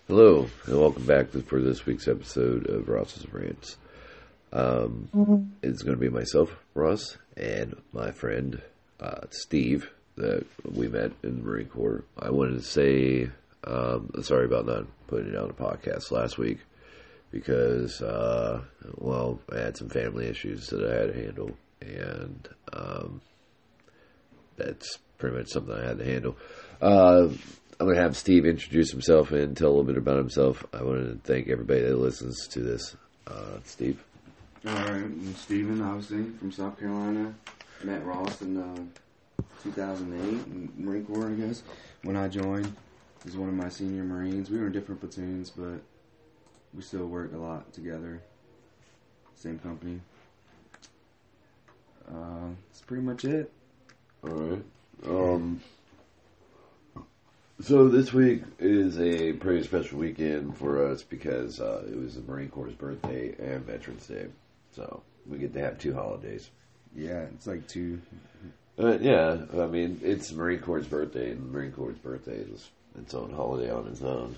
Hello, and welcome back for this week's episode of Ross's Rants. It's going to be myself, Ross, and my friend, Steve, that we met in the Marine Corps. I wanted to say, sorry about not putting it on a podcast last week, because, I had some family issues that I had to handle, and that's pretty much something I had to handle. I'm going to have Steve introduce himself and tell a little bit about himself. I want to thank everybody that listens to this. Steve? Alright, I'm Steven, obviously, from South Carolina. Met Ross in 2008 in Marine Corps, I guess. When I joined, he was one of my senior Marines. We were in different platoons, but we still worked a lot together. Same company. That's pretty much it. Alright. So this week is a pretty special weekend for us because it was the Marine Corps' birthday and Veterans Day. So we get to have two holidays. Yeah, it's like two. Yeah, I mean, it's the Marine Corps' birthday, and the Marine Corps' birthday is its own holiday on its own.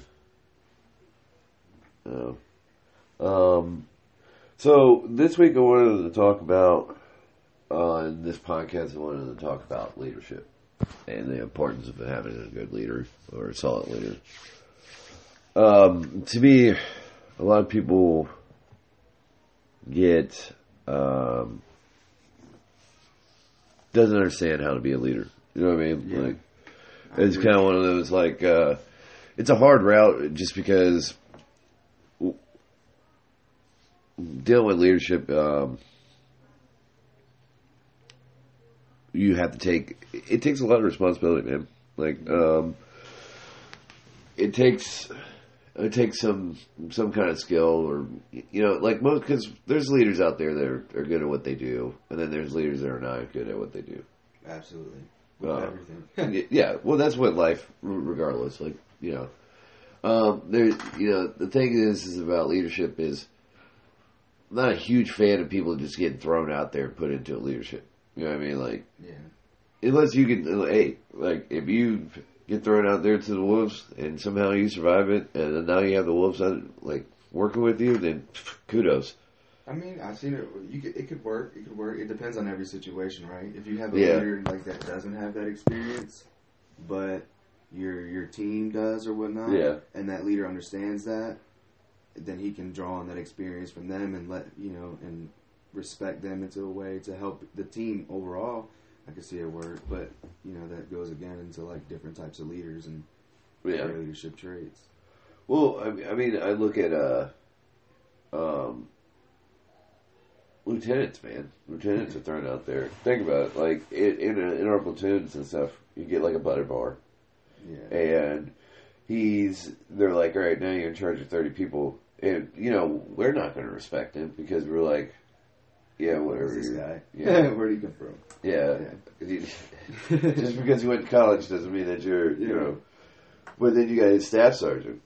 So this week I wanted to talk about, in this podcast, I wanted to talk about leadership and the importance of having a good leader or a solid leader. To me, a lot of people get doesn't understand how to be a leader. You know what I mean? Yeah. Like, it's kind of one of those, like, it's a hard route just because dealing with leadership, you have to it takes a lot of responsibility, man. Like, it takes some kind of skill, or, you know, like because there's leaders out there that are good at what they do, and then there's leaders that are not good at what they do. Absolutely. With everything. Yeah, well, that's what life, regardless, like, you know. The thing is about leadership is, I'm not a huge fan of people just getting thrown out there and put into leadership. You know what I mean? Like, Yeah. unless you can, hey, like, if you get thrown out there to the wolves and somehow you survive it, and then now you have the wolves, working with you, then kudos. I mean, I've seen it. It could work. It could work. It depends on every situation, right? If you have a leader like that doesn't have that experience, but your team does or whatnot, and that leader understands that, then he can draw on that experience from them and and respect them into a way to help the team overall. I can see it work, but that goes again into like different types of leaders and their leadership traits. Well, I mean, I look at lieutenants, man. Lieutenants are thrown out there. Think about it. Like, in our platoons and stuff, you get like a butter bar. Yeah. And they're like, all right, now you're in charge of 30 people. And, we're not going to respect him because we're like, yeah, whatever. Who's this guy? Yeah. Where'd he come from? Yeah. Just because you went to college doesn't mean that you're, But then you got a staff sergeant.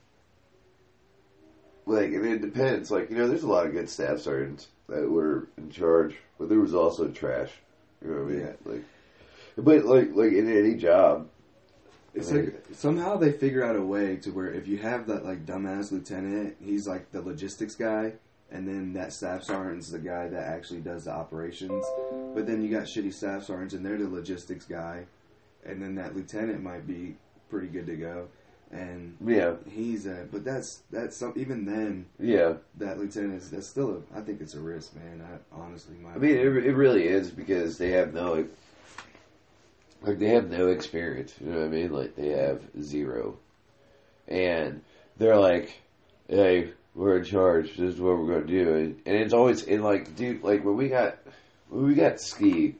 Like, and it depends. Like, there's a lot of good staff sergeants that were in charge, but there was also trash. You know what I mean? Yeah. But like in any job, it's like somehow they figure out a way to where if you have that like dumbass lieutenant, he's like the logistics guy, and then that staff sergeant's the guy that actually does the operations. But then you got shitty staff sergeants, and they're the logistics guy, and then that lieutenant might be pretty good to go. And he's but that's even then. Yeah, that lieutenant that's still I think it's a risk, man. Honestly, I mean, it really is because they have no experience. You know what I mean? Like, they have zero, and they're like, "Hey, we're in charge. This is what we're going to do." And it's always dude, like when we got ski,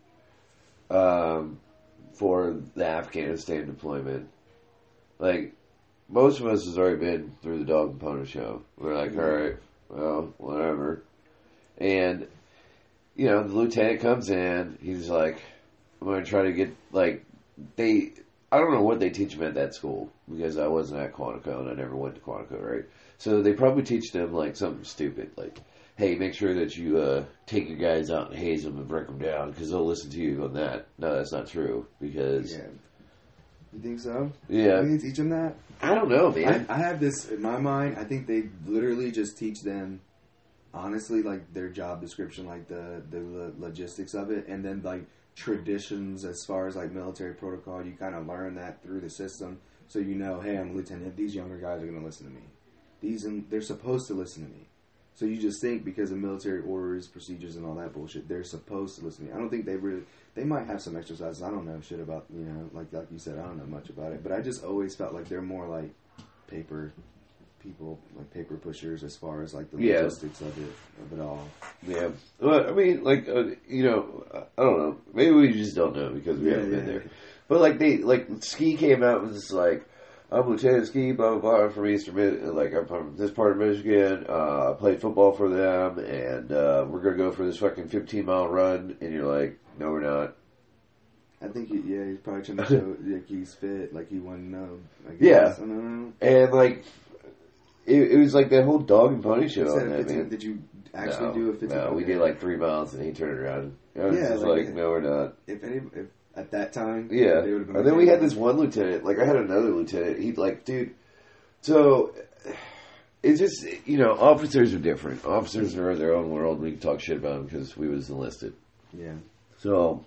for the Afghanistan deployment, like. Most of us has already been through the dog and pony show. We're like, all right, well, whatever. And, the lieutenant comes in. He's like, I'm going to try to get, I don't know what they teach them at that school because I wasn't at Quantico and I never went to Quantico, right? So they probably teach them, something stupid. Like, hey, make sure that you take your guys out and haze them and break them down because they'll listen to you on that. No, that's not true because... Yeah. You think so? Yeah. We need to teach them that? I don't know, man. I have this in my mind. I think they literally just teach them, honestly, like their job description, like the logistics of it, and then like traditions as far as like military protocol. You kind of learn that through the system, so you know, hey, I'm a lieutenant. These younger guys are going to listen to me. They're supposed to listen to me. So you just think because of military orders, procedures, and all that bullshit, they're supposed to listen to me. I don't think they might have some exercises. I don't know shit about, like you said, I don't know much about it. But I just always felt like they're more like paper people, like paper pushers as far as like the logistics of it all. Yeah. Well, I mean, like, I don't know. Maybe we just don't know because we haven't been there. But like Ski came out and was just like, I'm Lieutenant Ski, blah, blah, blah. I'm from I'm from this part of Michigan. I played football for them, and we're going to go for this fucking 15-mile run. And you're like, no, we're not. I think, he's probably trying to show like he's fit, like he wanted to know. I guess. I don't know. And, like, it was like that whole dog and pony show on that, 15, man. Did you actually do a 15? No, we did like 3 miles, and he turned around. I was just like, no, we're not. If at that time, yeah. They would have been. And then we had this one lieutenant. Like, I had another lieutenant. He'd like, dude. So it's just, officers are different. Officers are in their own world. We can talk shit about them because we was enlisted. Yeah. So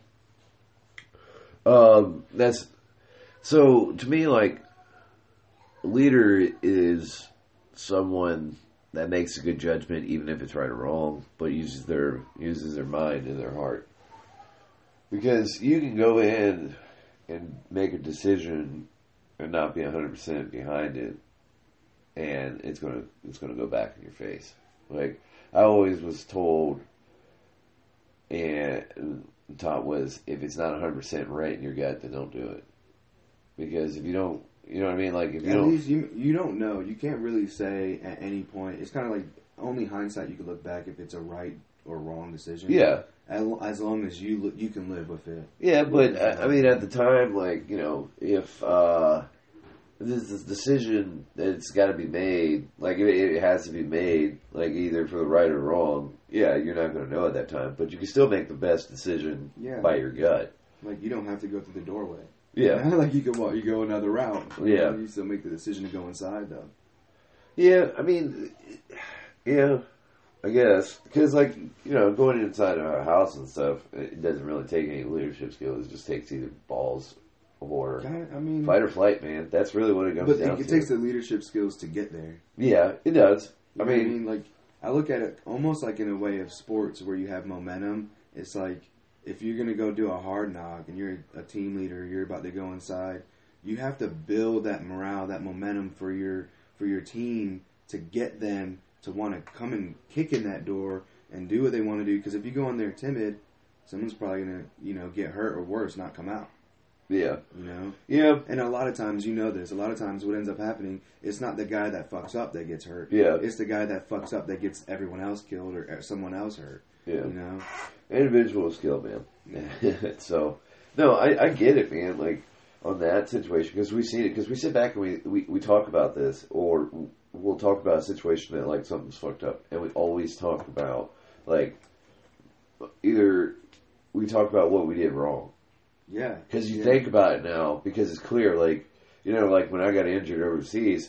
so to me, like, a leader is someone that makes a good judgment, even if it's right or wrong, but uses their mind and their heart. Because you can go in and make a decision and not be 100% behind it, and it's gonna go back in your face. Like, I always was told and taught was, if it's not 100% right in your gut, then don't do it. Because if you don't, you know what I mean? Like, if you don't... You don't know. You can't really say at any point. It's kind of like, only hindsight you can look back if it's a right or wrong decision. Yeah. As long as you can live with it. Yeah, but, I mean, at the time, like, if this is a decision that's got to be made, like, it has to be made, like, either for the right or wrong, yeah, you're not going to know at that time, but you can still make the best decision by your gut. Like, you don't have to go through the doorway. Yeah. Like, you go another route. Yeah. You still make the decision to go inside, though. Yeah, I mean, yeah, I guess. Because, like, going inside of a house and stuff, it doesn't really take any leadership skills. It just takes either balls or fight or flight, man. That's really what it comes down to. But it takes the leadership skills to get there. Yeah, it does. I mean, like, I look at it almost like in a way of sports where you have momentum. It's like, if you're going to go do a hard knock and you're a team leader, you're about to go inside, you have to build that morale, that momentum for your team to get them to want to come and kick in that door and do what they want to do. Because if you go in there timid, someone's probably going to, get hurt or worse, not come out. Yeah. Yeah. And a lot of times, this, a lot of times what ends up happening, it's not the guy that fucks up that gets hurt. Yeah. It's the guy that fucks up that gets everyone else killed or someone else hurt. Yeah. Individual skill, man. So, no, I get it, man. Like, on that situation, because we've seen it, because we sit back and we talk about this, or we'll talk about a situation that, like, something's fucked up, and we always talk about, like, either we talk about what we did wrong. Yeah. Because you think about it now, because it's clear, like, like when I got injured overseas,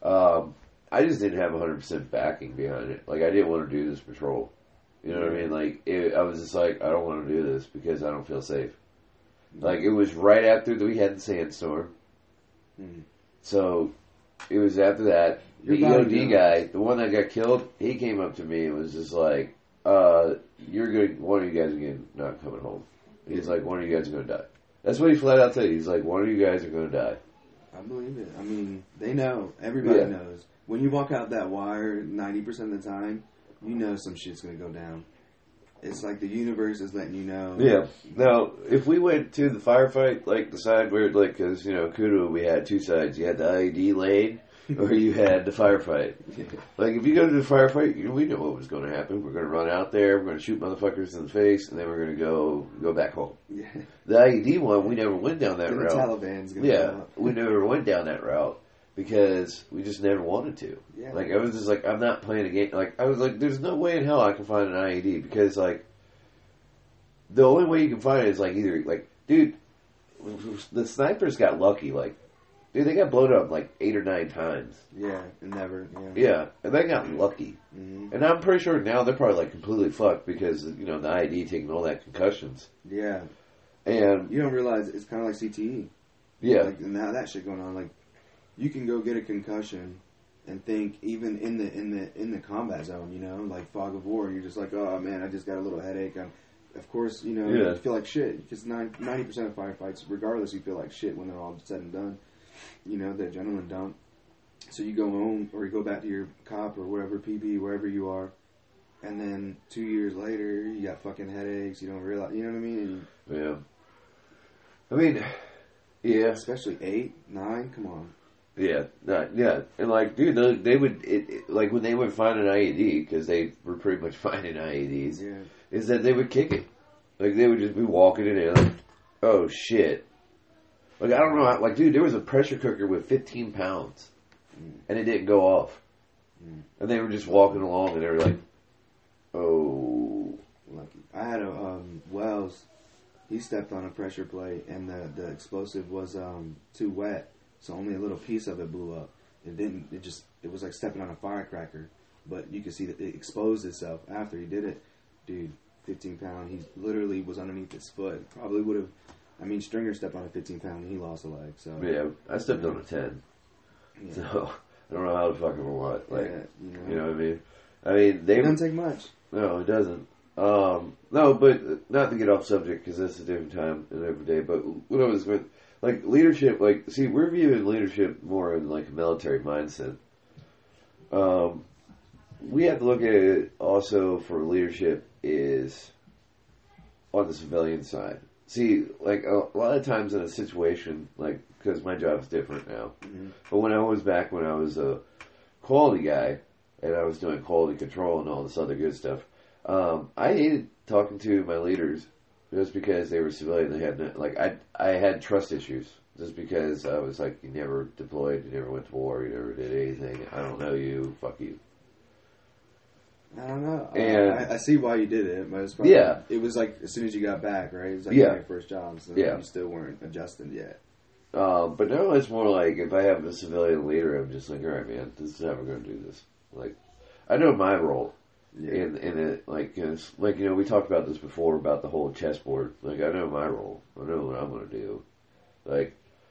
I just didn't have 100% backing behind it. Like, I didn't want to do this patrol. You know what I mean? Like, I was just like, I don't want to do this because I don't feel safe. Like, it was right after we had the sandstorm. Mm-hmm. So, it was after that. The EOD guy, the one that got killed, he came up to me and was just like, one of you guys are not coming home. He's like, one of you guys are going to die. That's what he flat out said. He's like, one of you guys are going to die. I believe it. I mean, they know. Everybody knows. When you walk out that wire 90% of the time, you know some shit's going to go down. It's like the universe is letting you know. Yeah. Now, if we went to the firefight, like the side where, like, because, Kudu, we had two sides. You had the IED lane, or you had the firefight. Like, if you go to the firefight, we know what was going to happen. We're going to run out there, we're going to shoot motherfuckers in the face, and then we're going to go back home. Yeah. The IED one, we never went down that route. The Taliban's going to come up. We never went down that route. Because we just never wanted to. Yeah. Like, I was just like, I'm not playing a game. Like, I was like, there's no way in hell I can find an IED. Because, like, the only way you can find it is, like, either, like, dude, the snipers got lucky. Like, dude, they got blown up like 8 or 9 times. Yeah, and never. Yeah, and they got lucky. Mm-hmm. And I'm pretty sure now they're probably like completely fucked because the IED taking all that concussions. Yeah, and you don't realize it's kind of like CTE. Yeah, like now that shit going on. Like, you can go get a concussion and think even in the combat zone, like fog of war, you're just like, oh man, I just got a little headache. Of course, you feel like shit because 90% of firefights, regardless, you feel like shit when they're all said and done. The adrenaline dump. So you go home or you go back to your cop or whatever, PB, wherever you are, and then 2 years later, you got fucking headaches. You don't realize, you know what I mean? Yeah. I mean, yeah. Especially 8, 9, come on. Yeah, yeah. And like, dude, they would, like when they would find an IED, because they were pretty much finding IEDs, is that they would kick it. Like, they would just be walking in there like, oh shit. Like, I don't know, like, dude, there was a pressure cooker with 15 pounds, and it didn't go off. And they were just walking along, and they were like, oh. Lucky. I had a, Wells, he stepped on a pressure plate, and the explosive was too wet, so only a little piece of it blew up. It was like stepping on a firecracker, but you could see that it exposed itself after he did it. Dude, 15 pound, he literally was underneath his foot. Probably would have. Stringer stepped on a 15 pound and he lost a leg. So yeah, I stepped on a 10. Yeah. So I don't know how to fucking what. Like, you know what I mean? It doesn't take much. No, it doesn't. No, but not to get off subject because that's a different time and every day. But what I was going, like leadership, like see, we're viewing leadership more in like a military mindset. We have to look at it also for leadership is on the civilian side. See, like, a lot of times in a situation, like, because my job's different now, but when I was a quality guy, and I was doing quality control and all this other good stuff, I hated talking to my leaders just because they were civilian. They had, I had trust issues, just because I was like, you never deployed, you never went to war, you never did anything, I don't know you, fuck you. I don't know. And I see why you did it, but it was like as soon as you got back, right? It was like your first job, so you still weren't adjusted yet. But now it's more like if I have a civilian leader, I'm just like, all right, man, this is how we're going to do this. Like, I know my role in it. Like, we talked about this before about the whole chessboard. Like, I know my role. I know what I'm going to do. Like,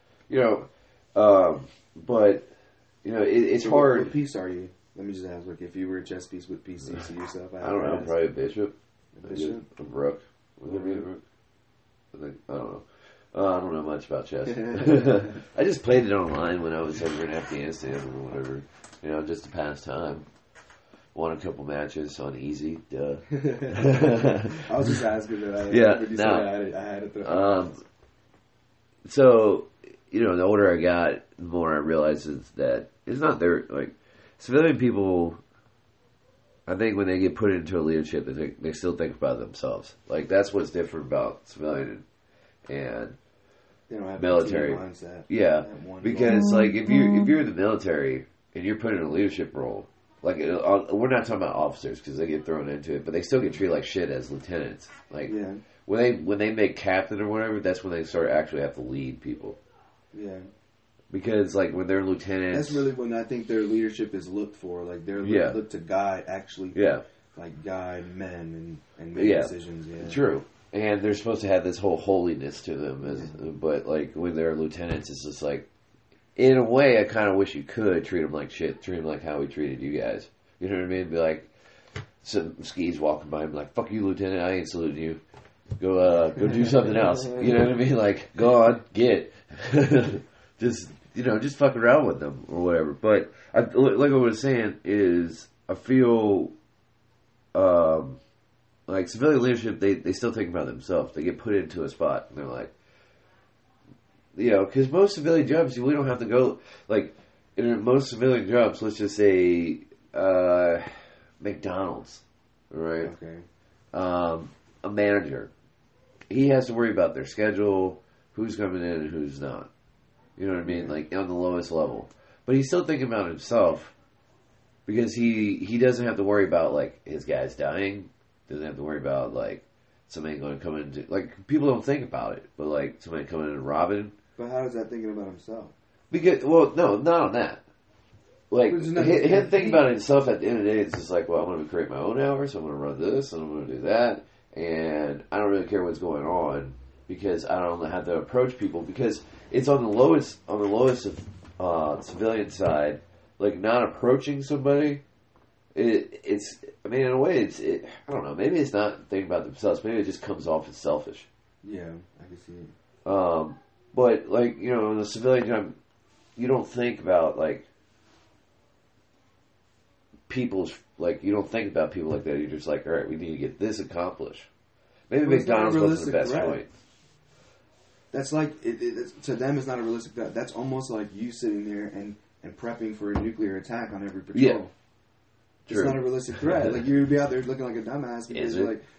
but it's hard. What piece are you? Let me just ask, like, if you were a chess piece, what piece do you see yourself at? I don't know, probably a bishop. A bishop? A rook. Would it be a rook? I don't know. I don't know much about chess. I just played it online when I was over in Afghanistan or whatever. Just to pass time. Won a couple matches on easy. Duh. I was just asking that. I had it. So, the older I got, the more I realized that it's not their, like, civilian people, I think when they get put into a leadership, they still think about themselves. Like, that's what's different about civilian and they don't have military. Mindset. Yeah, because like if you're in the military and you're put in a leadership role, like we're not talking about officers because they get thrown into it, but they still get treated like shit as lieutenants. Like when they make captain or whatever, that's when they start actually have to lead people. Yeah. Because, like, when they're lieutenants... That's really when I think their leadership is looked for. Like, they're looked to guide, actually, guide men and make decisions. Yeah. True. And they're supposed to have this whole holiness to them. But, like, when they're lieutenants, it's just like... In a way, I kind of wish you could treat them like shit. Treat them like how we treated you guys. You know what I mean? Be like, some skis walking by and be like, fuck you, lieutenant, I ain't saluting you. Go do something else. You know what I mean? Like, go on, get. Just fuck around with them or whatever. But like I was saying is, I feel like civilian leadership, they still think about themselves. They get put into a spot and they're like, because most civilian jobs, we don't have to go, like, in most civilian jobs, let's just say McDonald's, right? Okay. A manager, he has to worry about their schedule, who's coming in and who's not. You know what I mean? Like, on the lowest level. But he's still thinking about himself because he doesn't have to worry about, like, his guys dying. Doesn't have to worry about, like, somebody going to come in, like, people don't think about it, but, like, somebody coming in and robbing. But how is that thinking about himself? Because, well, no, not on that. Like, him thinking about himself at the end of the day, it's just like, well, I'm going to create my own hours, I'm going to run this, and I'm going to do that, and I don't really care what's going on, because I don't have to approach people, because it's on the lowest of civilian side, like, not approaching somebody, it's, I mean, in a way, I don't know, maybe it's not thinking about themselves, maybe it just comes off as selfish. Yeah, I can see it. But, like, you know, in the civilian job, you don't think about, like, you don't think about people like that. You're just like, all right, we need to get this accomplished. Maybe McDonald's wasn't the best point. That's like, to them, it's not a realistic threat. That's almost like you sitting there and prepping for a nuclear attack on every patrol. Yeah. It's not a realistic threat. Like, you'd be out there looking like a dumbass because you're like,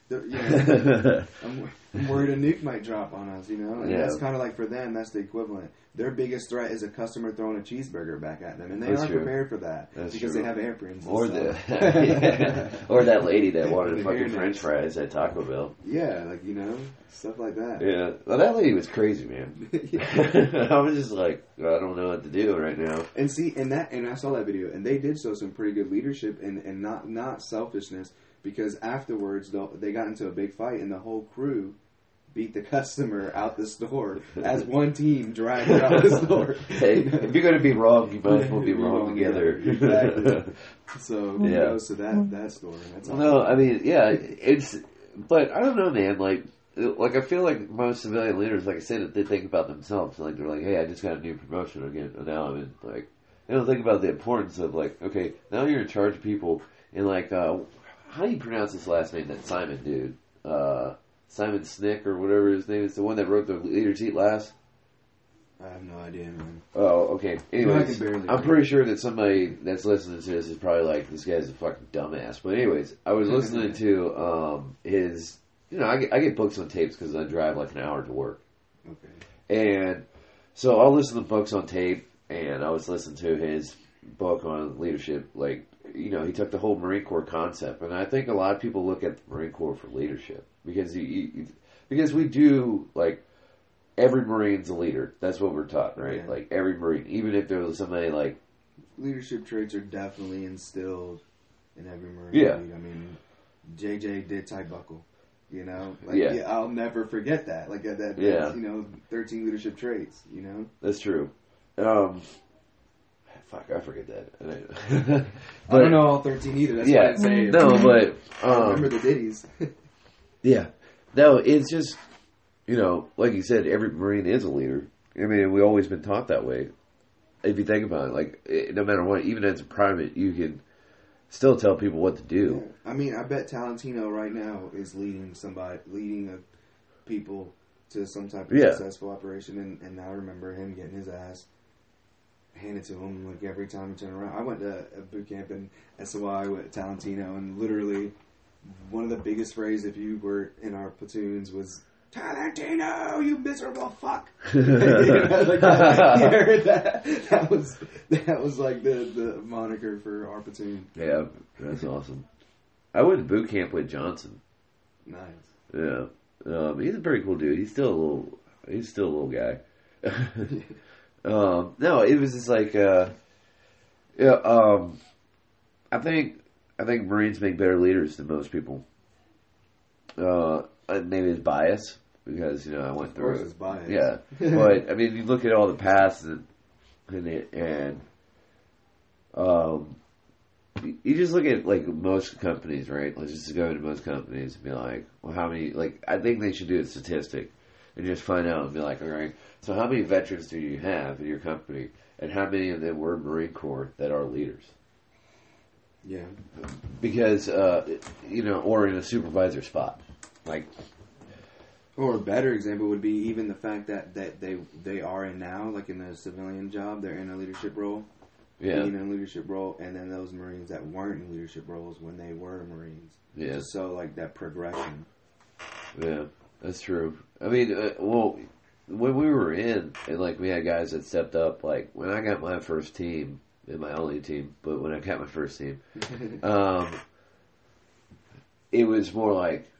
I'm worried a nuke might drop on us, you know? And that's kind of like, for them, that's the equivalent. Their biggest threat is a customer throwing a cheeseburger back at them, and they aren't prepared for that because they have airplanes. Or or that lady that wanted fucking French fries at Taco Bell. Yeah, like, you know, stuff like that. Yeah, well, that lady was crazy, man. I was just like, I don't know what to do right now. And see, and I saw that video, and they did show some pretty good leadership and not selfishness, because afterwards they got into a big fight, and the whole crew beat the customer out the store as one team dragged her out the store. Hey, if you're going to be wrong, you might as well be wrong together. Exactly. So kudos to that story. That's awesome. No, I mean, yeah, but I don't know, man. Like I feel like most civilian leaders, like I said, they think about themselves. Like, they're like, hey, I just got a new promotion again, and now I'm in. Like, they don't think about the importance of, like, okay, now you're in charge of people, and like, how do you pronounce his last name? That Simon dude. Simon Sinek or whatever his name is, the one that wrote the Leaders Eat Last? I have no idea, man. Oh, okay. Anyways, I'm pretty sure that somebody that's listening to this is probably like, this guy's a fucking dumbass. But anyways, I was listening to his, you know, I get books on tapes because I drive like an hour to work. Okay. And so I'll listen to books on tape, and I was listening to his book on leadership, like, you know, he took the whole Marine Corps concept, and I think a lot of people look at the Marine Corps for leadership because we do, like, every Marine's a leader. That's what we're taught, right? Yeah. Like, every Marine, even if there was somebody like leadership traits are definitely instilled in every Marine. Yeah, I mean, JJ did tie buckle. You know, like, I'll never forget that. Like that, you know, 13 leadership traits. You know, that's true. Fuck, I forget that. I don't know all 13 either. That's why I say it. No, but I remember the ditties. Yeah. No, it's just, you know, like you said, every Marine is a leader. I mean, we've always been taught that way. If you think about it, like, no matter what, even as a private, you can still tell people what to do. Yeah. I mean, I bet Talentino right now is leading people to some type of successful operation, and I remember him getting his ass handed to him like every time he turned around. I went to a boot camp in SOI with Talentino, and literally one of the biggest phrases, if you were in our platoons, was "Talentino, you miserable fuck." You heard that? That was like the moniker for our platoon. Yeah, that's awesome. I went to boot camp with Johnson. Nice. Yeah, he's a pretty cool dude. He's still a little guy. No, it was just like, I think Marines make better leaders than most people. Maybe it's bias because, you know, I went through it. Of course, it's bias. Yeah, but I mean, you look at all the past and you just look at like most companies, right? Let's just go into most companies and be like, well, how many? Like, I think they should do a statistic and just find out and be like, all right, so how many veterans do you have in your company, and how many of them were Marine Corps that are leaders? Yeah. Because, you know, or in a supervisor spot. Like, or a better example would be even the fact that they are in now, like in a civilian job, they're in a leadership role. Yeah. Being in a leadership role, and then those Marines that weren't in leadership roles when they were Marines. Yeah. So, like, that progression. Yeah, that's true. I mean, well, when we were in, and like we had guys that stepped up, like when I got my first team, and my only team, but when I got my first team, it was more like,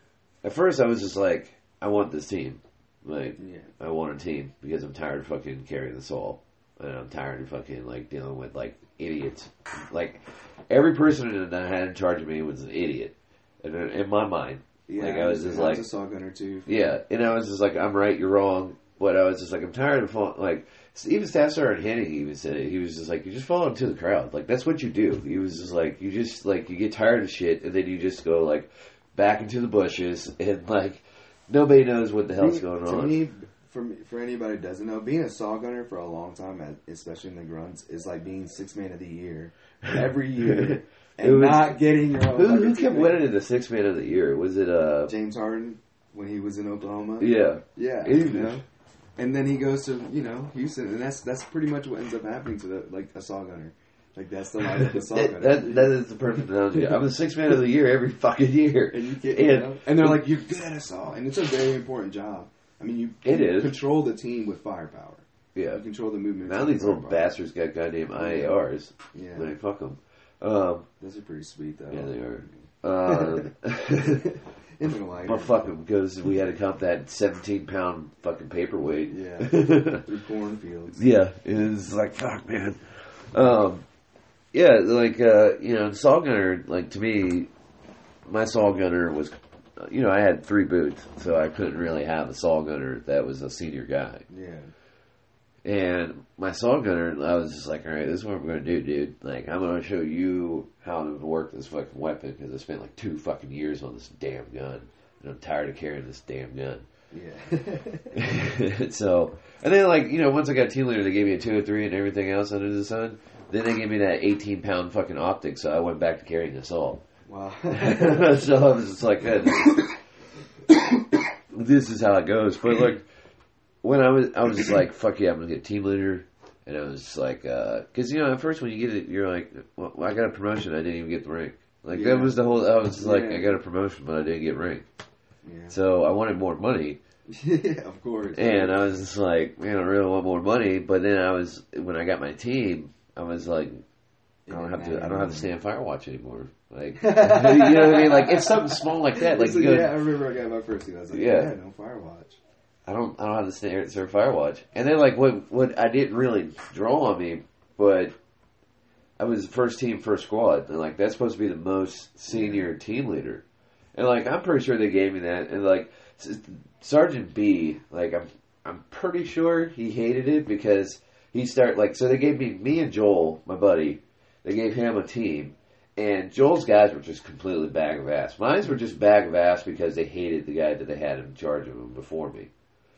at first I was just like, I want this team. Like, I want a team because I'm tired of fucking carrying this all. And I'm tired of fucking, like, dealing with, like, idiots. Like, every person that I had in charge of me was an idiot. In my mind. Yeah, like, I was just like... I was a saw gunner, too. Yeah, and I was just like, I'm right, you're wrong. But I was just like, I'm tired of falling... Like, even Staff Sergeant Henning even said it. He was just like, you just fall into the crowd. Like, that's what you do. He was just like, you get tired of shit, and then you just go, like, back into the bushes, and, like, nobody knows what the hell's going on. To me, for anybody who doesn't know, being a saw gunner for a long time, especially in the grunts, is like being 6th man of the year every year. And not getting your own. Who kept winning the 6th man of the year? Was it James Harden when he was in Oklahoma? Yeah. Yeah. You know? And then he goes to, Houston, and that's pretty much what ends up happening to a saw gunner. Like, that's the life of the saw gunner. That is the perfect analogy. I'm the 6th man of the year every fucking year. And they're like, you're good at a saw. And it's a very important job. I mean, you control the team with firepower. Yeah. You control the movement. Now these little bastards got goddamn IARs. Yeah. When they fuck them. Those are pretty sweet, though. Yeah, they are. Well, fuck them, because we had to count that 17-pound fucking paperweight. Yeah. Through cornfields. Yeah. It was like, fuck, man. Yeah, like, the saw gunner, like, to me, my saw gunner was, I had 3 boots, so I couldn't really have a saw gunner that was a senior guy. Yeah. And my saw gunner, I was just like, all right, this is what we're going to do, dude. Like, I'm going to show you how to work this fucking weapon, because I spent like 2 fucking years on this damn gun, and I'm tired of carrying this damn gun. Yeah. So, and then like, once I got team leader, they gave me a 203 and everything else under the sun. Then they gave me that 18-pound fucking optic, so I went back to carrying assault. Wow. So I was just like, this is how it goes. But like, when I was just like, fuck yeah, I'm gonna get team leader. And I was just like, because at first when you get it, you're like, well, I got a promotion, I didn't even get the rank. Like that was the whole. I was like, I got a promotion, but I didn't get rank. Yeah. So I wanted more money. Yeah, of course. And I was just like, man, I really want more money. But then when I got my team, I was like, I don't have to stay on Firewatch anymore. Like, you know what I mean? Like, it's something small like that. Like, I remember I got my first team. I was like, no Firewatch. I don't have to serve Firewatch. And then like what I didn't really draw on me, but I was first team, first squad, and like that's supposed to be the most senior team leader. And like I'm pretty sure they gave me that. And like Sergeant B, like I'm pretty sure he hated it because so they gave me and Joel, my buddy, they gave him a team. And Joel's guys were just completely bag of ass. Mine were just bag of ass because they hated the guy that they had in charge of them before me.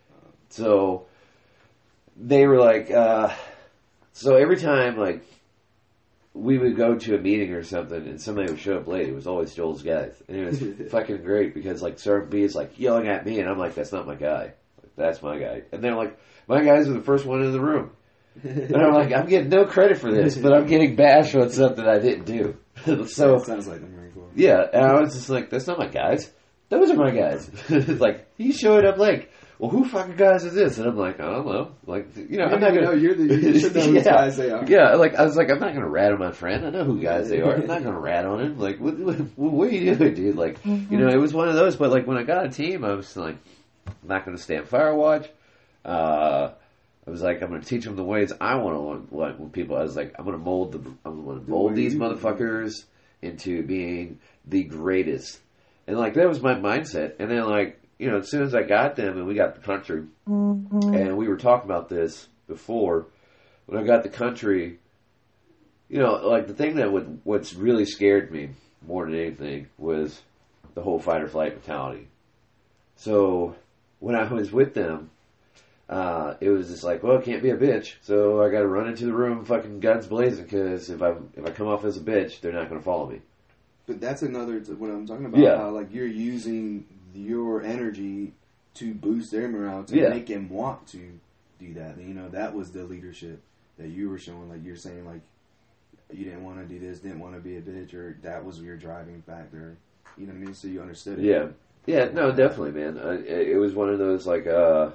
So they were like, so every time like we would go to a meeting or something and somebody would show up late, it was always Joel's guys. And it was fucking great because like Sergeant B is like yelling at me and I'm like, that's not my guy. Like, that's my guy. And they're like, my guys are the first one in the room. And I'm like, I'm getting no credit for this, but I'm getting bashed on something I didn't do. So that sounds like the Marine Corps. Yeah, and I was just like, that's not my guys. Those are my guys. Like, he showed up like, well, who fucking guys is this? And I'm like, I don't know. Like, I'm not gonna. You should know whose guys they are. Yeah, like I was like, I'm not gonna rat on my friend. I know who guys they are. I'm not gonna rat on him. Like, what are you doing, dude? Like, it was one of those. But like, when I got a team, I was like, I'm not gonna stay on Firewatch. I was like, I'm gonna teach them the ways I want when people. I was like, I'm gonna mold these motherfuckers into being the greatest. And like that was my mindset. And then like, as soon as I got them and we got the country, and we were talking about this before, when I got the country, like the thing that what's really scared me more than anything was the whole fight or flight mentality. So when I was with them, it was just like, well, I can't be a bitch, so I got to run into the room, fucking guns blazing, because if I come off as a bitch, they're not going to follow me. But that's another what I'm talking about. Yeah. How like you're using your energy to boost their morale to make them want to do that. That was the leadership that you were showing. Like you're saying, like you didn't want to do this, didn't want to be a bitch, or that was your driving factor. You know what I mean? So you understood it. Yeah. No, definitely, man. It was one of those like,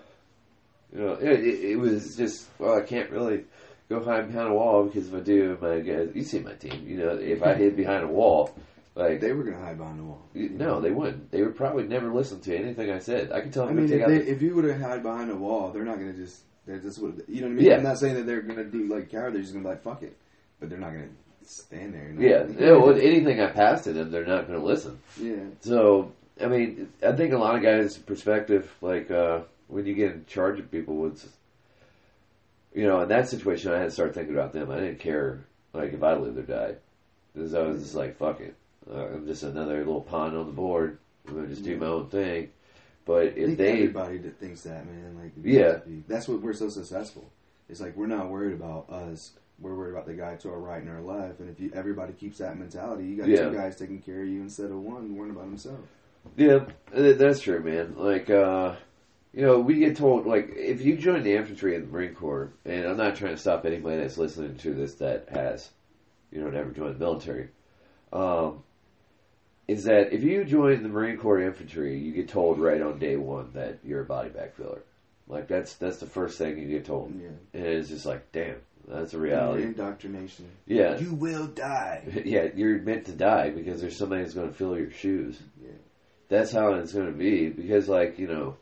it was just, well, I can't really go hide behind a wall because if I do, my guys, you see my team. If I hid behind a wall, Like they were going to hide behind the wall. No, they wouldn't. They would probably never listen to anything I said. I can tell them. I mean, if you would have hide behind a wall, they're not going to just. They're just. You know what I mean? Yeah. I'm not saying that they're going to do like coward. They're just going to be like, fuck it. But they're not going to stand there. Well, anything I pass to them, they're not going to listen. Yeah. So I mean, I think a lot of guys' perspective, like when you get in charge of people, was, in that situation, I had to start thinking about them. I didn't care, like, if I lived or died. Because I was just like, fuck it. I'm just another little pawn on the board. I'm going to just do my own thing. But if everybody that thinks that, man, like, that's what we're so successful. It's like, we're not worried about us. We're worried about the guy to our right and our left. And if everybody keeps that mentality, you got two guys taking care of you instead of one worrying about himself. Yeah, that's true, man. Like, we get told, like, if you join the infantry in the Marine Corps, and I'm not trying to stop anybody that's listening to this that has, never joined the military, is that if you join the Marine Corps infantry, you get told right on day one that you're a body bag filler. Like, that's the first thing you get told. Yeah. And it's just like, damn, that's a reality. Indoctrination. Yeah. You will die. Yeah, you're meant to die because there's somebody who's going to fill your shoes. Yeah. That's how it's going to be because, like,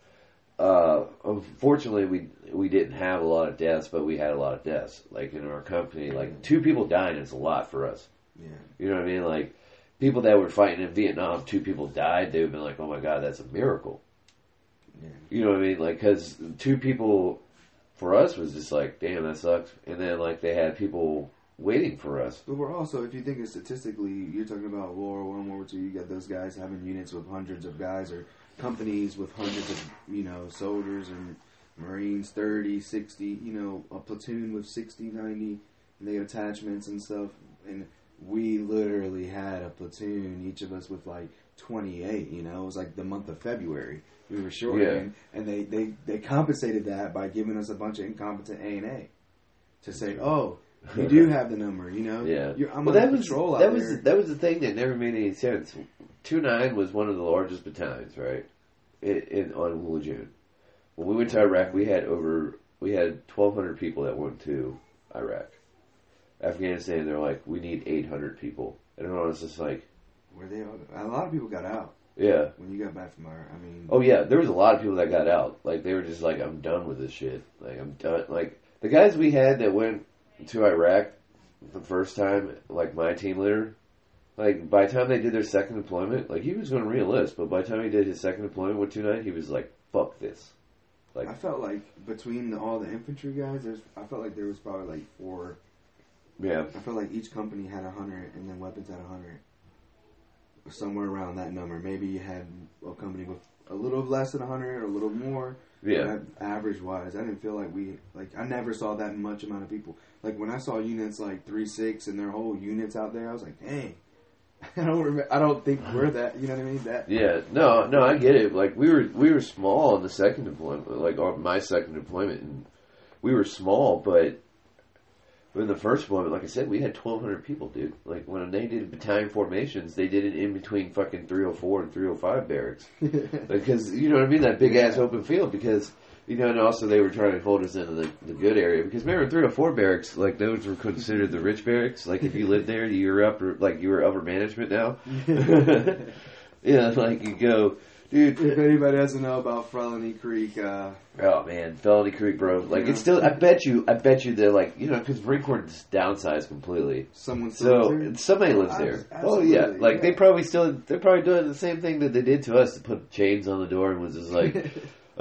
unfortunately, we didn't have a lot of deaths, but we had a lot of deaths. Like, in our company, like, 2 people dying is a lot for us. Yeah. You know what I mean? Like, people that were fighting in Vietnam, 2 people died, they would have been like, oh my God, that's a miracle. Yeah. You know what I mean? Like, because 2 people, for us, was just like, damn, that sucks. And then, like, they had people waiting for us. But we're also, if you think statistically, you're talking about World War I, World War II, you got those guys having units with hundreds of guys, or companies with hundreds of, soldiers and Marines, 30, 60, a platoon with 60, 90, and they got attachments and stuff. And we literally had a platoon, each of us with like 28, it was like the month of February. We were short, and they compensated that by giving us a bunch of incompetent A&A to say, oh, you do have the number, Yeah. I'm on patrol out there. That was the thing that never made any sense. 2-9 was one of the largest battalions, right? On Lejeune. When we went to Iraq, we had 1,200 people that went to Iraq. Afghanistan, they're like, we need 800 people. And I was just like, were they all? A lot of people got out. Yeah. When you got back from Iraq, oh yeah, there was a lot of people that got out. Like, they were just like, I'm done with this shit. Like, I'm done. Like, the guys we had that went to Iraq the first time, like my team leader, like by the time they did their second deployment, like he was going to re-enlist, but by the time he did his second deployment with 2-9, he was like, fuck this. Like, I felt like between all the infantry guys, I felt like there was probably like 4. Yeah. I felt like each company had 100 and then weapons had 100. Somewhere around that number. Maybe you had a company with a little less than 100 or a little more. Yeah. Average wise, I didn't feel like I never saw that much amount of people. Like when I saw units like 3-6 and their whole units out there, I was like, dang. I don't think we're that. You know what I mean? That. Yeah. No, I get it. Like we were small in the second deployment, like on my second deployment, and we were small, but in the first deployment, like I said, we had 1,200 people, dude. Like when they did battalion formations, they did it in between fucking 304 and 305 barracks, because you know what I mean, that big ass open field. Because and also they were trying to hold us into the good area. Because remember, 304 barracks, like those were considered the rich barracks. Like if you lived there, you were upper management now. Yeah, like you go, dude. If anybody doesn't know about Felony Creek, oh man, Felony Creek, bro. Like it's still, I bet you they're like, because Marine Corps is downsized completely. Somebody lives there. Oh yeah, like they're probably doing the same thing that they did to us, to put chains on the door and was just like.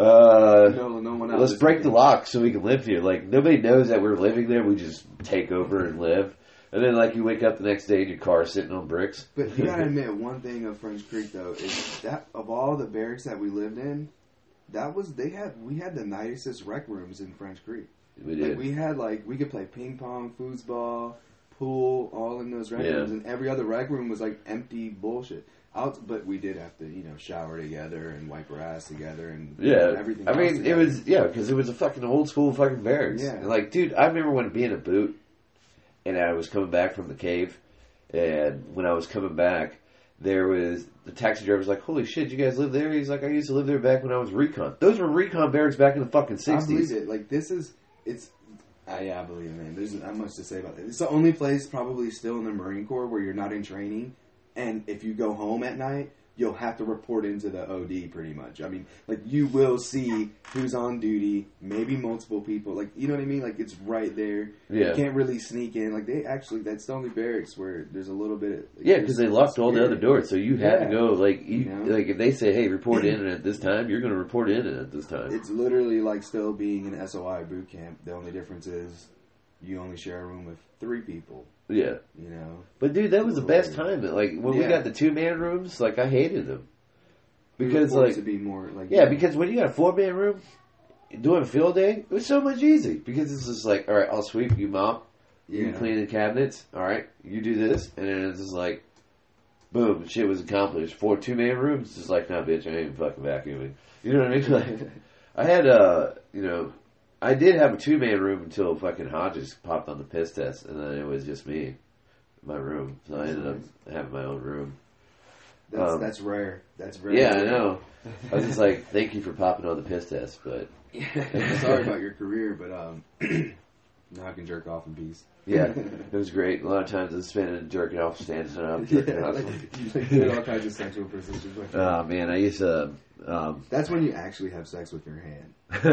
No one else. Let's break the lock so we can live here. Like nobody knows that we're living there. We just take over and live, and then like you wake up the next day and your car's sitting on bricks. But you gotta admit, one thing of French Creek though is that of all the barracks that we lived in, we had the nicest rec rooms in French Creek. We did. We could play ping pong, foosball, pool, all in those rec rooms, and every other rec room was like empty bullshit. But we did have to, shower together and wipe our ass together and everything. I mean, it was because it was a fucking old school fucking barracks. Yeah. And like, dude, I remember when being a boot, and I was coming back from the cave, and when I was coming back, there was the taxi driver was like, "Holy shit, you guys live there?" He's like, "I used to live there back when I was recon." Those were recon barracks back in the fucking 60s. I believe it. Like I believe it, man. There's not much to say about that. It's the only place probably still in the Marine Corps where you're not in training. And if you go home at night, you'll have to report into the OD pretty much. I mean, like, you will see who's on duty, maybe multiple people. Like, you know what I mean? Like, it's right there. Yeah. You can't really sneak in. Like, that's the only barracks where there's a little bit of... Like, yeah, because they locked all the other doors, so you had to go, like, like, if they say, hey, report in at this time, you're going to report in at this time. It's literally like still being in SOI boot camp. The only difference is you only share a room with 3 people. Yeah. You know? But, dude, that was the best time. Like, when we got the 2-man rooms, like, I hated them. Because, like... to be more, like... Yeah, because when you got a 4-man room, doing field day, it was so much easy. Because it's just like, all right, I'll sweep, you mop, you clean the cabinets, all right, you do this, and then it's just like, boom, shit was accomplished. 4 2-man rooms, just like, nah, bitch, I ain't even fucking vacuuming. You know what I mean? Like, I had, you know... I did have a 2-man room until fucking Hodges popped on the piss test, and then it was just me in my room. So I ended up having my own room. That's rare. That's very yeah, rare. I know. I was just like, thank you for popping on the piss test, but... Sorry about your career, but now I can jerk off in peace. Yeah, it was great. A lot of times I was spending jerking off, standing up. You did all kinds of sexual positions. Oh, man, I used to... that's when you actually have sex with your hand.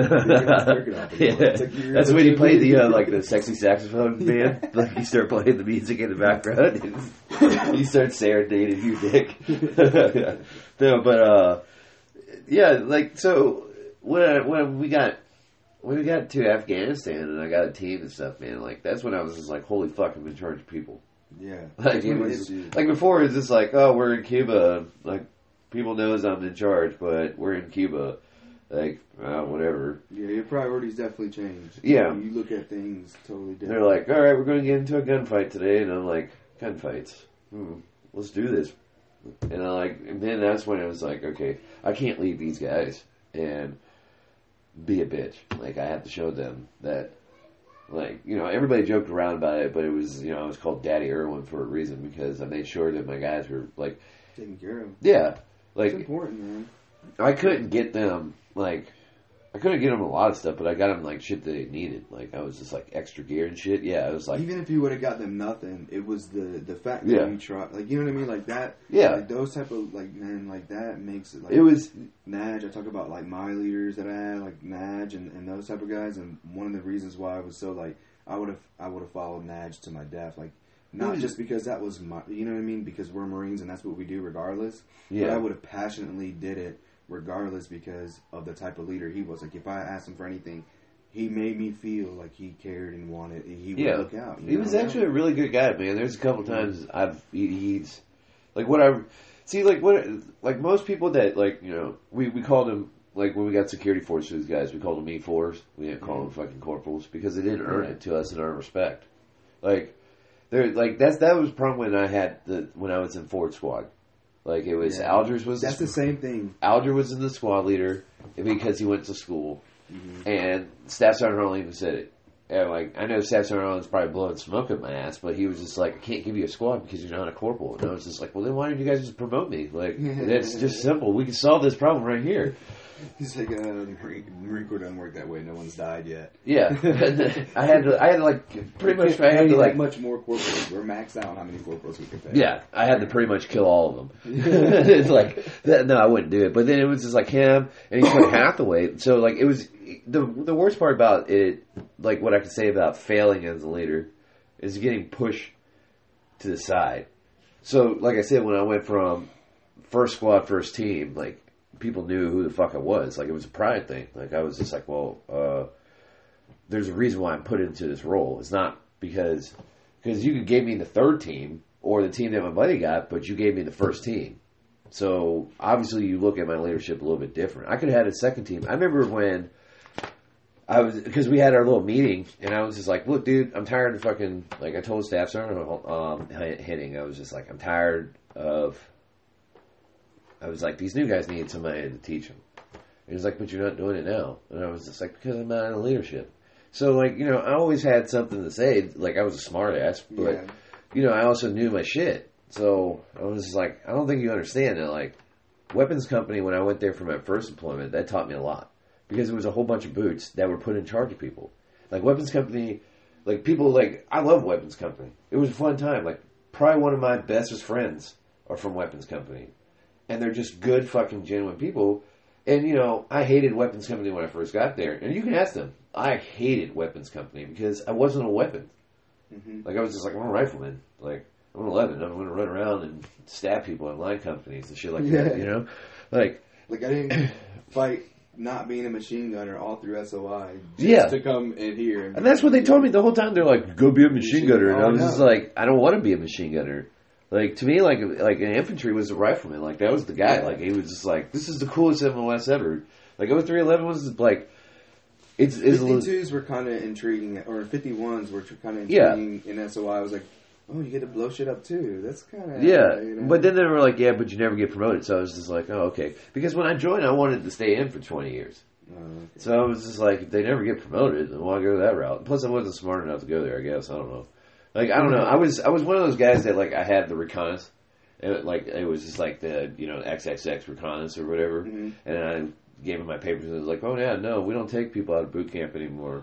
That's when you play the like the sexy saxophone band. Like you start playing the music in the background, and you start serenading your dick. No, but yeah, like so when we got to Afghanistan and I got a team and stuff, man, like that's when I was just like, holy fuck, I'm in charge of people. Yeah, like it was like before it was just like, oh, we're in Cuba, like. People knows I'm in charge, but we're in Cuba. Like, whatever. Yeah, your priorities definitely changed. Yeah. You look at things totally different. They're like, all right, we're going to get into a gunfight today. And I'm like, gunfights? Let's do this. And then that's when I was like, okay, I can't leave these guys and be a bitch. Like, I have to show them that, like, you know, everybody joked around about it, but it was, you know, I was called Daddy Irwin for a reason because I made sure that my guys were, like... Taking care of them. Yeah. Like, it's important, man. I couldn't get them, like, I couldn't get them a lot of stuff, but I got them, like, shit they needed. Like, I was just, like, extra gear and shit. Yeah, I was like... Even if you would have got them nothing, it was the fact that you tried. Like, you know what I mean? Like, that... Yeah. Like, those type of, like, man, like, that makes it, like... It was... Naj, I talk about, like, my leaders that I had, like, Naj and those type of guys, and one of the reasons why I was so, like, I would have followed Naj to my death, like... Not just because that was my, you know what I mean? Because we're Marines and that's what we do regardless. Yeah. But I would have passionately did it regardless because of the type of leader he was. Like, if I asked him for anything, he made me feel like he cared and wanted, he would look out. He was actually a really good guy, man. There's a couple times he's, like, like, most people that, like, you know, we called him, like, when we got security forces guys, we called them E4s. We didn't call them fucking corporals because they didn't earn it to us in our respect. Like, that was the problem when I was in Ford Squad. Like, it was Alger's was... That's the same thing. Alger was in the squad leader because he went to school. Mm-hmm. And Staff Sergeant Arnold even said it. And, like, I know Staff Sergeant Arnold's probably blowing smoke up my ass, but he was just like, I can't give you a squad because you're not a corporal. And I was just like, well, then why didn't you guys just promote me? Like, that's just simple. We can solve this problem right here. He's like, the Marine Corps doesn't work that way. No one's died yet. Yeah. I had to like, pretty much, I had to, like... much more corporals. We're maxed out on how many corporals we can pay. Yeah. I had to pretty much kill all of them. It's like, no, I wouldn't do it. But then it was just like him, and he took Hathaway. So, like, it was... The worst part about it, like, what I could say about failing as a leader, is getting pushed to the side. So, like I said, when I went from first squad, first team, like, people knew who the fuck I was. Like, it was a pride thing. Like, I was just like, well, there's a reason why I'm put into this role. It's not because you could give me the third team or the team that my buddy got, but you gave me the first team. So, obviously, you look at my leadership a little bit different. I could have had a second team. I remember when because we had our little meeting, and I was just like, look, dude, I'm tired of fucking, like, I told Staff Sergeant Henning, I was just like, I'm tired of, I was like, these new guys need somebody to teach them. He was like, but you're not doing it now. And I was just like, because I'm not in leadership. So, like, you know, I always had something to say. Like, I was a smart ass, but, you know, I also knew my shit. So, I was just like, I don't think you understand that, like, Weapons Company, when I went there for my first deployment, that taught me a lot. Because it was a whole bunch of boots that were put in charge of people. Like, Weapons Company, like, people, like, I love Weapons Company. It was a fun time. Like, probably one of my bestest friends are from weapons company. And they're just good fucking genuine people. And, you know, I hated weapons company when I first got there. And you can ask them. I hated weapons company because I wasn't a weapon. Mm-hmm. Like, I was just like, I'm a rifleman. Like, I'm 11. I'm going to run around and stab people in line companies and shit like that, you know? Like I didn't fight not being a machine gunner all through SOI just to come in here. And that's what they told me the whole time. They're like, go be a machine gunner. And I was just like, I don't want to be a machine gunner. Like, to me, like an infantry was a rifleman. Like, that was the guy. Like, he was just like, this is the coolest MOS ever. Like, 0311 was like, it's 52s were kind of intriguing, or 51s were kind of intriguing in SOI. I was like, oh, you get to blow shit up too. That's kind of... Yeah, you know? But then they were like, yeah, but you never get promoted. So I was just like, oh, okay. Because when I joined, I wanted to stay in for 20 years. Oh, okay. So I was just like, if they never get promoted, then why go that route? Plus, I wasn't smart enough to go there, I guess. I don't know. Like, I don't know. I was one of those guys that, like, I had the reconnaissance. It was just like the, you know, XXX reconnaissance or whatever. Mm-hmm. And I gave him my papers and I was like, oh, yeah, no, we don't take people out of boot camp anymore.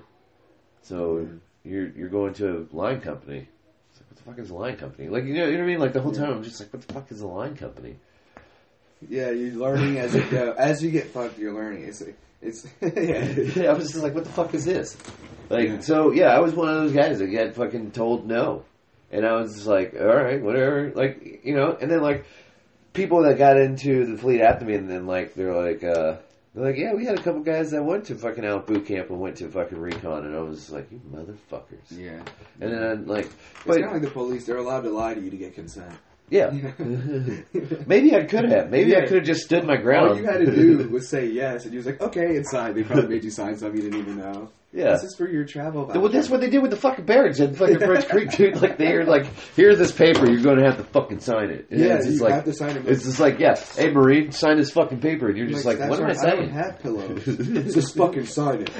So you're going to a line company. What the fuck is a line company? Like, you know what I mean? Like, the whole time I'm just like, what the fuck is a line company? Yeah, you're learning as you go. As you get fucked, you're learning. It's yeah, I was just like, what the fuck is this? Like, so, yeah, I was one of those guys that got fucking told no. And I was just like, all right, whatever. Like, you know, and then, like, people that got into the fleet after me, and then, like, they're like, yeah, we had a couple guys that went to fucking out boot camp and went to fucking recon, and I was like, you motherfuckers. Yeah. And then, like... It's kind of like the police. They're allowed to lie to you to get consent. Yeah. Maybe I could have. Maybe I could have just stood my ground. All you had to do was say yes, and you was like, okay, and sign. They probably made you sign something you didn't even know. Yeah. This is for your travel voucher. Well, that's what they did with the fucking barracks at fucking French Creek, dude. Like, they're like, here's this paper, you're going to have to fucking sign it. And yeah, it's you like, have to sign it. It's just like, yeah, hey, Marine, sign this fucking paper. And you're just like what am I saying? I don't have pillows. Just fucking sign it.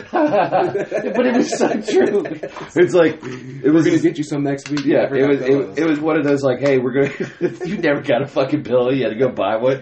But it was so true. It's like, we're going to get you some next week. Yeah, it was one of those like, hey, we're going to, you never got a fucking pillow, you had to go buy one.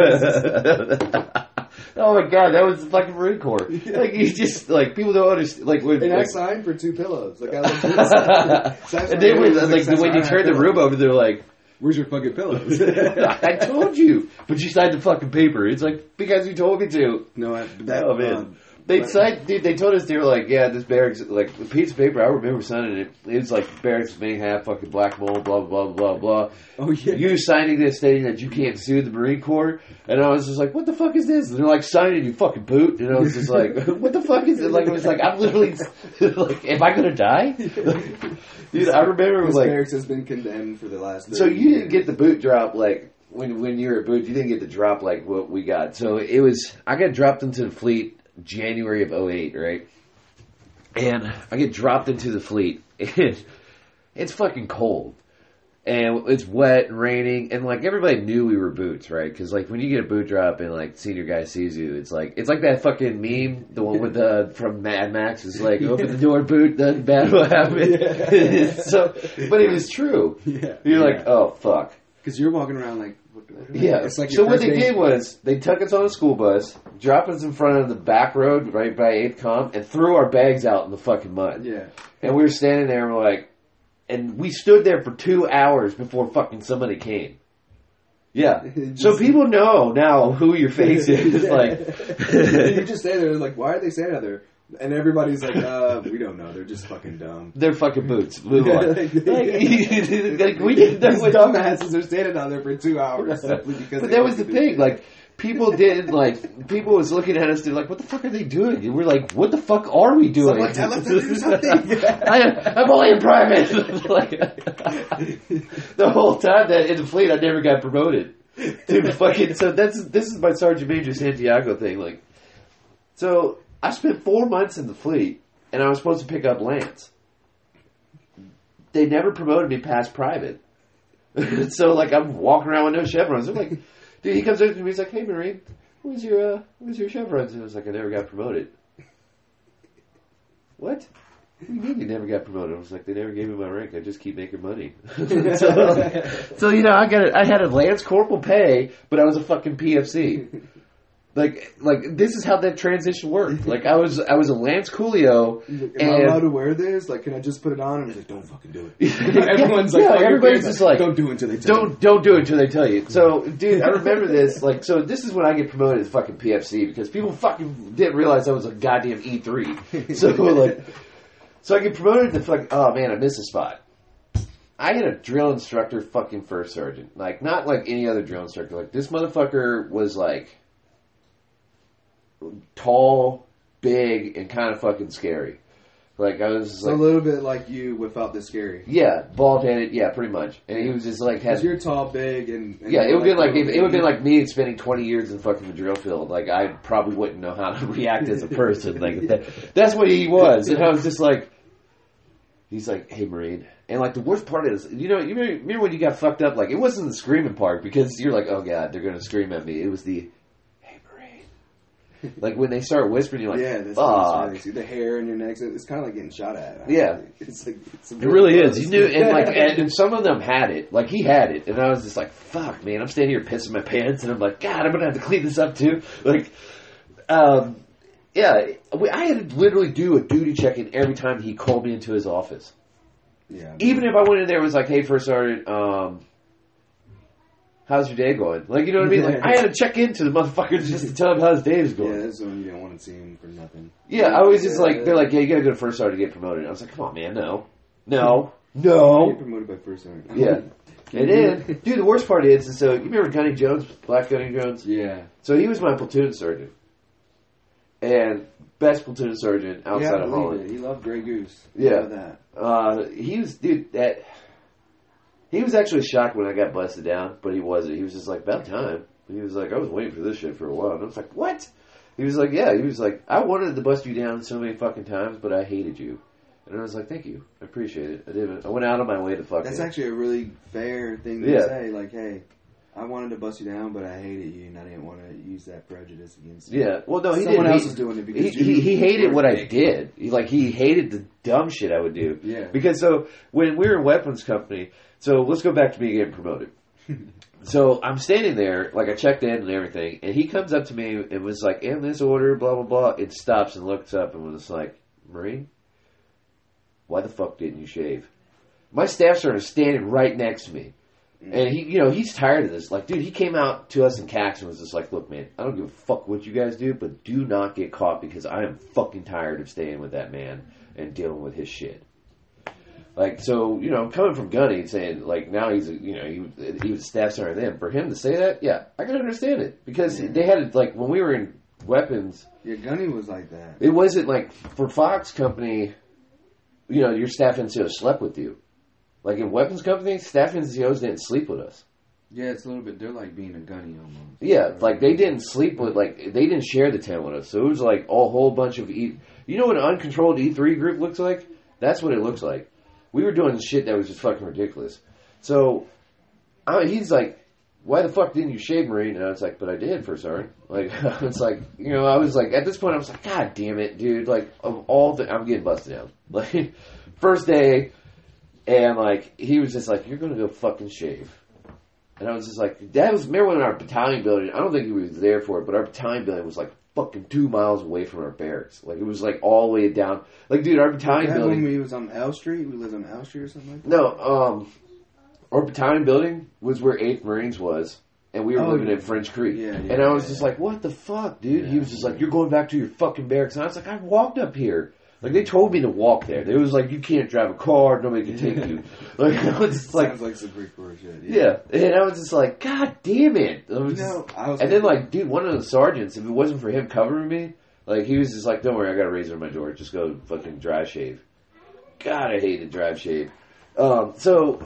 Yeah. Oh my god, that was the fucking Marine Corps. Yeah. Like, you just, like, people don't understand. Like, and I signed for 2 pillows. Like, I legit and they were, like, when you turn the room over, they're like, where's your fucking pillows? I told you. But you signed the fucking paper. It's like, because you told me to. No, man. They signed, dude, they told us, they were like, yeah, this barracks, like, a piece of paper, I remember signing it. It was like, barracks may have fucking black mold, blah, blah, blah, blah. Oh, yeah. You signing this stating that you can't sue the Marine Corps. And I was just like, what the fuck is this? And they're like, sign it, you fucking boot. And I was just like, what the fuck is it? Like, it was like, I'm literally, like, am I going to die? Dude, I remember it was like. Barracks has been condemned for the last 30 So you didn't get the boot drop, like, when you were at boot, you didn't get the drop like what we got. So it was, I got dropped into the fleet January of 2008, right? And I get dropped into the fleet, and it's fucking cold. And it's wet and raining, and, like, everybody knew we were boots, right? Because, like, when you get a boot drop and, like, senior guy sees you, it's like that fucking meme, the one with from Mad Max, is like, open the door, boot, nothing bad will happen. Yeah. So, but it was true. Yeah. You're like, oh, fuck. Because you're walking around like... Yeah. It's like so what they did was, they took us on a school bus, dropped us in front of the back road, right by 8th Comm, and threw our bags out in the fucking mud. Yeah. And we were standing there, and we're like... And we stood there for 2 hours before fucking somebody came. Yeah. So people know now who you're facing. It's like... you just stay there, like, why are they standing there? And everybody's like, we don't know. They're just fucking dumb. They're fucking boots. Move on. Like, we didn't know what dumbasses are standing out there for 2 hours simply because. But that was the thing. Like, people did, like, people was looking at us, they're like, what the fuck are they doing? And we're like, what the fuck are we doing? Someone tell us to do something. I'm only a private. Like, the whole time that in the fleet, I never got promoted. Dude, fucking, so this is my Sergeant Major Santiago thing. Like, so I spent 4 months in the fleet, and I was supposed to pick up Lance. They never promoted me past private. So, like, I'm walking around with no chevrons. I'm like, dude, he comes up to me, he's like, hey, Marine, where's your chevrons? And I was like, I never got promoted. What? What do you mean you never got promoted? I was like, they never gave me my rank. I just keep making money. so, you know, I had a Lance Corporal pay, but I was a fucking PFC. Like this is how that transition worked. Like I was a Lance Coolio. Am I allowed to wear this? Like, can I just put it on? And he's like, don't fucking do it. Everyone's everybody's just like, don't do it until they tell you. Don't do it until they tell you. So, dude, I remember this. Like, so this is when I get promoted to fucking PFC because people fucking didn't realize I was a goddamn E3. So I get promoted to fucking. Oh man, I missed a spot. I had a drill instructor, fucking first sergeant. Like, not like any other drill instructor. Like, this motherfucker was like tall, big, and kind of fucking scary. Like I was a little bit like you without the scary. Yeah, bald headed. Yeah, pretty much. And he was just like because you're tall, big, and yeah. It would be like it would be like me spending 20 years in fucking the drill field. Like I probably wouldn't know how to react as a person. Like that's what he was. And I was just like, he's like, hey Marine. And like the worst part is, you remember when you got fucked up? Like it wasn't the screaming part because you're like, oh god, they're gonna scream at me. It was the like when they start whispering, you're like, yeah, that's fuck. Really, see the hair in your neck. It's kind of like getting shot at. Yeah, it's like it really is. You knew, and like, and some of them had it. Like he had it, and I was just like, fuck, man. I'm standing here pissing my pants, and I'm like, God, I'm gonna have to clean this up too. Like, yeah, I had to literally do a duty check-in every time he called me into his office. Yeah, even if I went in there and was like, hey, First Sergeant, how's your day going? Like, you know what I mean? Like, I had to check into the motherfuckers just to tell him how his day is going. Yeah, that's when you don't want to see him for nothing. Yeah, I was just like, they're like, yeah, you gotta go to First Sergeant to get promoted. I was like, come on, man, no. Get promoted by First Sergeant. Yeah. And then, dude, the worst part is so, you remember Gunny Jones, Black Gunny Jones? Yeah. So he was my platoon sergeant. And best platoon sergeant outside of Holland. He loved Grey Goose. Yeah. He was, dude, he was actually shocked when I got busted down, but he wasn't. He was just like, about time. He was like, I was waiting for this shit for a while. And I was like, what? He was like, yeah. He was like, I wanted to bust you down so many fucking times, but I hated you. And I was like, thank you. I appreciate it. I went out of my way to fuck That's actually a really fair thing to say. Like, hey, I wanted to bust you down, but I hated you, and I didn't want to use that prejudice against you. Yeah. Well, no, he Someone didn't. else was doing it because he hated what I did. He hated the dumb shit I would do. Yeah. Because so when we were in weapons company, so let's go back to me getting promoted. So I'm standing there, like I checked in and everything, and he comes up to me and was like, in this order, blah, blah, blah. It stops and looks up and was like, Marine, why the fuck didn't you shave? My staff sergeant is standing right next to me. And he's tired of this. Like, dude, he came out to us in CAX and was just like, look, man, I don't give a fuck what you guys do, but do not get caught because I am fucking tired of staying with that man and dealing with his shit. Like, so, coming from Gunny and saying, like, now he's, he was a staff sergeant then. For him to say that, yeah, I can understand it. Because they had, like, when we were in weapons. Yeah, Gunny was like that. It wasn't, like, for Fox Company, your staff NCOs slept with you. Like, in weapons companies, staff NCOs didn't sleep with us. Yeah, it's a little bit, they're like being a Gunny almost. Yeah, like, they didn't sleep with, like, they didn't share the tent with us. So it was, like, a whole bunch of, you know what an uncontrolled E3 group looks like? That's what it looks like. We were doing shit that was just fucking ridiculous. So, he's like, why the fuck didn't you shave, Marine? And I was like, but I did, First Sergeant. Like, I was like, I was like, at this point, I was like, God damn it, dude. Like, of all I'm getting busted down. Like, first day, and like, he was just like, you're gonna go fucking shave. And I was just like, remember when our battalion building, I don't think he was there for it, but our battalion building was like fucking 2 miles away from our barracks. Like, it was like all the way down. Like, dude, our battalion building. When we was on L Street? We lived on L Street or something like that? No, our battalion building was where 8th Marines was. And we were living in French Creek. And I was just like, what the fuck, dude? He was just like, you're going back to your fucking barracks. And I was like, I walked up here. Like, they told me to walk there. It was like, you can't drive a car, nobody can take you. Like, I was just like... Sounds like some Greek word shit. Yeah. And I was just like, God damn it. And then, like, dude, one of the sergeants, if it wasn't for him covering me, like, he was just like, don't worry, I got a razor in my drawer. Just go fucking dry shave. God, I hated dry shave. So,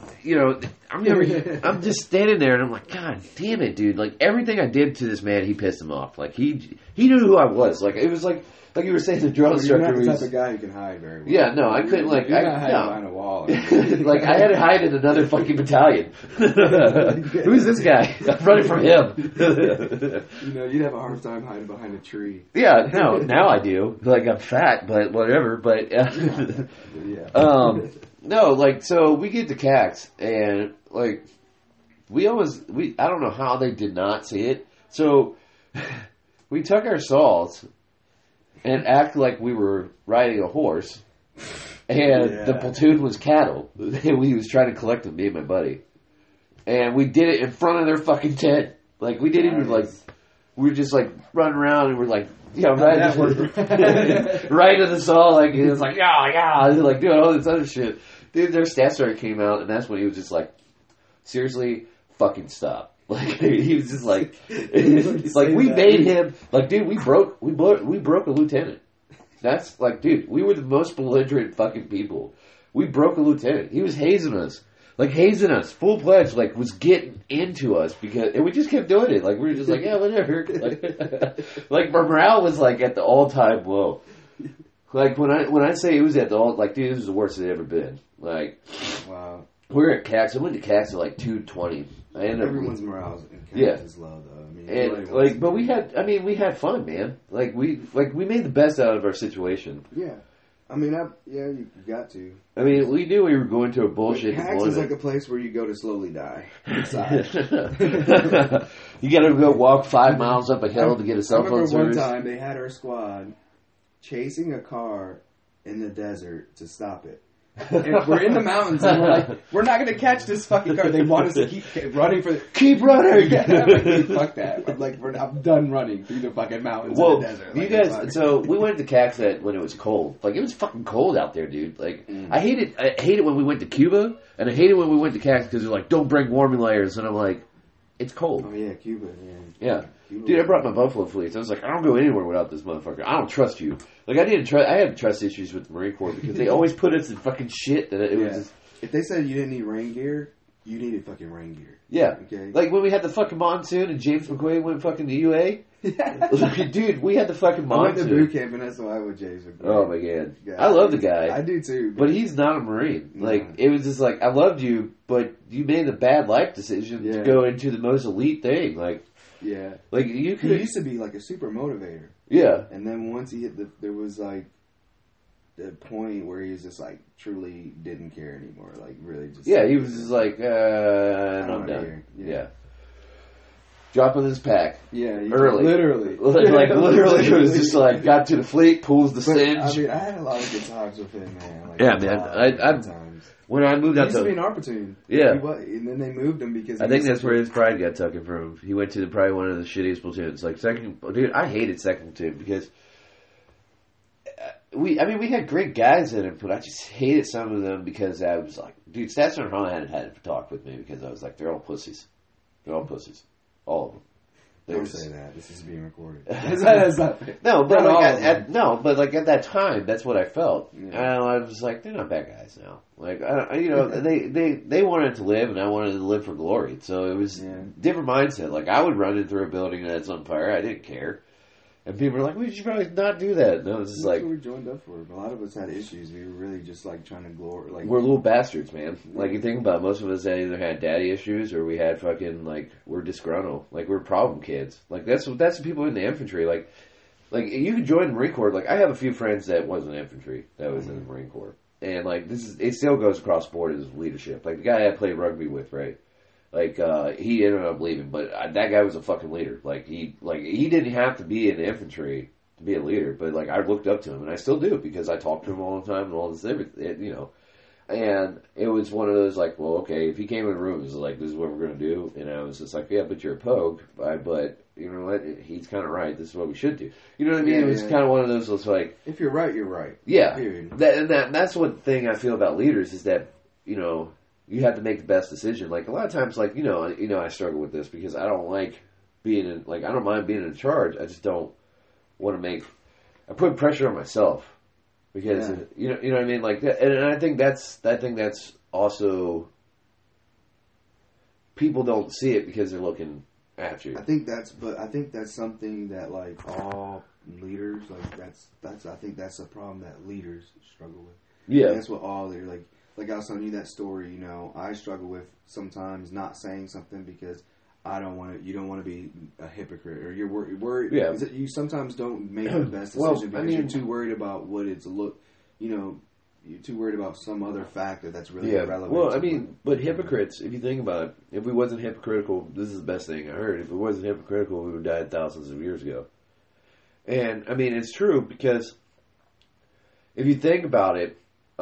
I'm just standing there and I'm like, God damn it, dude. Like, everything I did to this man, he pissed him off. Like, he knew who I was. Like, it was like you were saying, the drill instructor. You're not the type of guy who can hide very well. Yeah, no, I couldn't, like, you're not hiding behind a wall. Like, I had to hide in another fucking battalion. Who's this guy? I'm running from him. You'd have a hard time hiding behind a tree. Yeah, no, now I do. Like, I'm fat, but whatever, but, no, like, so we get to CAX, and, like, I don't know how they did not see it. So, we took our saws and act like we were riding a horse, and the platoon was cattle. And we was trying to collect them, me and my buddy. And we did it in front of their fucking tent. Like, we didn't even, like, we were just, like, running around and we're like, you know, right into the saw, like, it was like, yeah, like, doing all this other shit. Dude, their staff sergeant came out, and that's when he was just like, seriously, fucking stop. Like, he was just like, it's like, we made him, like, dude, we broke a lieutenant. That's, like, dude, we were the most belligerent fucking people. We broke a lieutenant. He was hazing us, full pledge, like, was getting into us, and we just kept doing it. Like, we were just like, yeah, whatever. Like, morale was, like, at the all-time low. Like, when I say it was at the all, like, dude, this is the worst it ever been. Like, wow. We were at CAX. I went to CAX at, like, 2:20. Everyone's morale is low, though. I mean, and, like, but we had fun, man. Like, we made the best out of our situation. Yeah. I mean, you got to. I mean, we knew we were going to a bullshit deployment. CAX is like a place where you go to slowly die. You gotta go walk 5 miles up a hill to get a cell phone service. One time they had our squad chasing a car in the desert to stop it. And we're in the mountains and we're like, we're not going to catch this fucking car. They want us to keep running for keep running. Fuck that. I'm like, I'm done running through the fucking mountains in the desert. Like, you guys, so we went to CAX when it was cold. Like, it was fucking cold out there, dude. Like, I hate it when we went to Cuba, and I hate it when we went to CAX because they're like, don't bring warming layers. And I'm like, it's cold. Oh, yeah, Cuba, yeah. Dude, I brought my Buffalo fleece. I was like, I don't go anywhere without this motherfucker. I don't trust you. Like, I had trust issues with the Marine Corps because they always put us in fucking shit. That it was just, if they said you didn't need rain gear, you needed fucking rain gear. Yeah. Okay. Like when we had the fucking monsoon and James McQuaid went fucking to UA. Dude, we had the fucking monsoon. I went to boot camp and that's why I would James McQuaid. Oh my god. I love the guy. I do too. But he's not a Marine. Like, it was just like, I loved you, but you made the bad life decision to go into the most elite thing. Like, yeah. Like, you could. He used to be like a super motivator. Yeah. And then once he hit there was like the point where he was just like truly didn't care anymore. Like, really just. Yeah, he was just like, I'm done. Yeah. Dropping his pack. Yeah. Early. Literally. Like, literally, it was just like, got to the fleet, pulls the cinch. I mean, I had a lot of good times with him, man. Like, yeah, man. When I moved out to... He used to be an Arpatoon. Yeah. And then they moved him because... I think that's where his pride got taken from. He went to probably one of the shittiest platoons. Like, dude, I hated 2nd Platoon because... we had great guys in it, but I just hated some of them because I was like... Dude, Staff Sergeant Hahn had to talk with me because I was like, they're all pussies. They're all pussies. All of them. Don't say that. This is being recorded. No, but like at that time, that's what I felt. Yeah. And I was like, they're not bad guys now. Like, they wanted to live, and I wanted to live for glory. So it was different mindset. Like, I would run in through a building that's on fire. I didn't care. And people were like, we should probably not do that. No, it's just like... That's what we joined up for. A lot of us had issues. We were really just like trying to glory. Like, we're little bastards, man. Like, you think about it, most of us either had daddy issues or we had fucking, like, we're disgruntled. Like, we're problem kids. Like, that's the people in the infantry. Like you could join the Marine Corps. Like, I have a few friends that wasn't infantry, that was in the Marine Corps. And, like, it still goes across the board as leadership. Like, the guy I played rugby with, right? Like, he ended up leaving, but that guy was a fucking leader. Like, he didn't have to be in the infantry to be a leader, but, like, I looked up to him, and I still do, because I talk to him all the time and all this, everything, you know. And it was one of those, like, well, okay, if he came in the room, it was like, this is what we're going to do. And I was just like, yeah, but you're a pogue, but, you know what, he's kind of right, this is what we should do. You know what I mean? It was kind of one of those, it's like... If you're right, you're right. Yeah. That's one thing I feel about leaders, is that, you know... You have to make the best decision. Like, a lot of times, like, you know, I struggle with this because I don't like being in, like, I don't mind being in charge. I just don't want to I put pressure on myself because, you know what I mean? Like, and I think that's also, people don't see it because they're looking at you. I think that's something that, like, all leaders, like, I think that's a problem that leaders struggle with. Yeah. And that's what all they're, like I was telling you that story, you know, I struggle with sometimes not saying something because you don't want to be a hypocrite, or you're worried. Yeah. You sometimes don't make the best decision because you're too worried about what it's you're too worried about some other factor that's really irrelevant. Well, I mean, but hypocrites, if you think about it, if we wasn't hypocritical, this is the best thing I heard, if we wasn't hypocritical, we would have died thousands of years ago. And, I mean, it's true because if you think about it,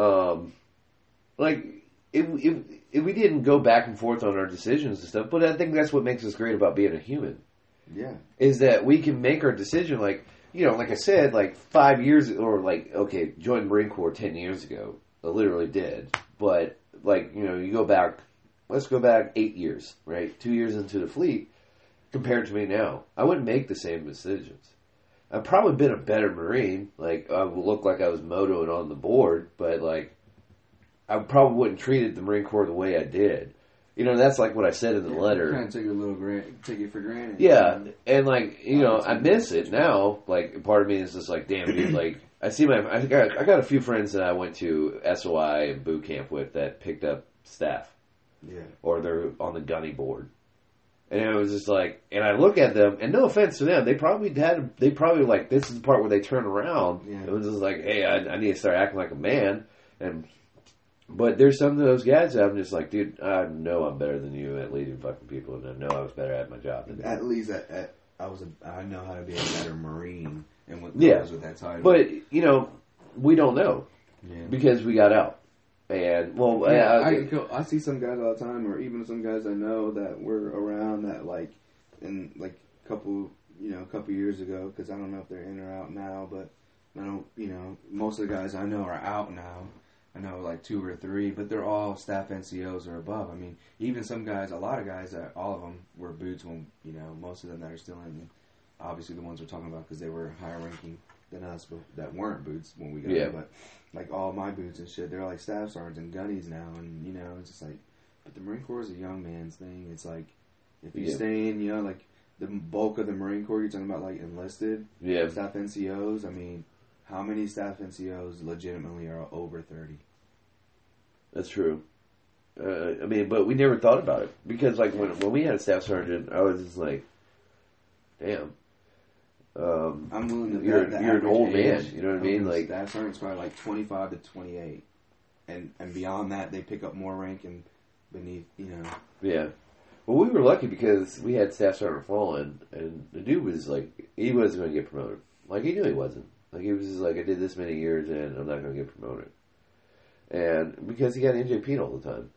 like, if we didn't go back and forth on our decisions and stuff, but I think that's what makes us great about being a human. Yeah. Is that we can make our decision, like, you know, like I said, like 5 years, or like, okay, joined the Marine Corps 10 years ago. I literally did. But, like, you know, you go back, let's go back 8 years, right? 2 years into the fleet, compared to me now. I wouldn't make the same decisions. I've probably been a better Marine. Like, I would look like I was motoing on the board, but, like, I probably wouldn't treated the Marine Corps the way I did. You know, that's like what I said in the letter. Kind of take it for granted. Yeah, and like, you know, I miss it now. Like, part of me is just like, damn, dude. Like, I got a few friends that I went to SOI and boot camp with that picked up staff. Yeah. Or they're on the gunny board. And it was just like, and I look at them, and no offense to them, they probably like, this is the part where they turn around. Yeah. It was just like, hey, I need to start acting like a man. But there's some of those guys that I'm just like, dude, I know I'm better than you at leading fucking people, and I know I was better at my job than you. At least I know how to be a better Marine, and what goes with that title. But you know, we don't know because we got out. And well, I see some guys all the time, or even some guys I know that were around that like in like a couple years ago. Because I don't know if they're in or out now, but I don't. You know, most of the guys I know are out now. I know like 2 or 3, but they're all staff NCOs or above. I mean, even some guys, a lot of guys, all of them were boots when, you know, most of them that are still in, obviously the ones we're talking about because they were higher ranking than us, but that weren't boots when we got them. But like all my boots and shit, they're like staff sergeants and gunnies now, and you know, it's just like, but the Marine Corps is a young man's thing. It's like, if you stay in, you know, like the bulk of the Marine Corps, you're talking about like enlisted staff NCOs, I mean, how many staff NCOs legitimately are over 30? That's true. I mean, but we never thought about it. Because, like, when we had a staff sergeant, I was just like, damn. I'm willing to you're an old man, you know what I mean? Like, staff sergeant's probably like 25 to 28. And beyond that, they pick up more rank and beneath, you know. Yeah. Well, we were lucky because we had Staff Sergeant Fallen, and the dude was like, he wasn't going to get promoted. Like, he knew he wasn't. Like, he was just like, I did this many years and I'm not going to get promoted. And because he got NJP'd all the time.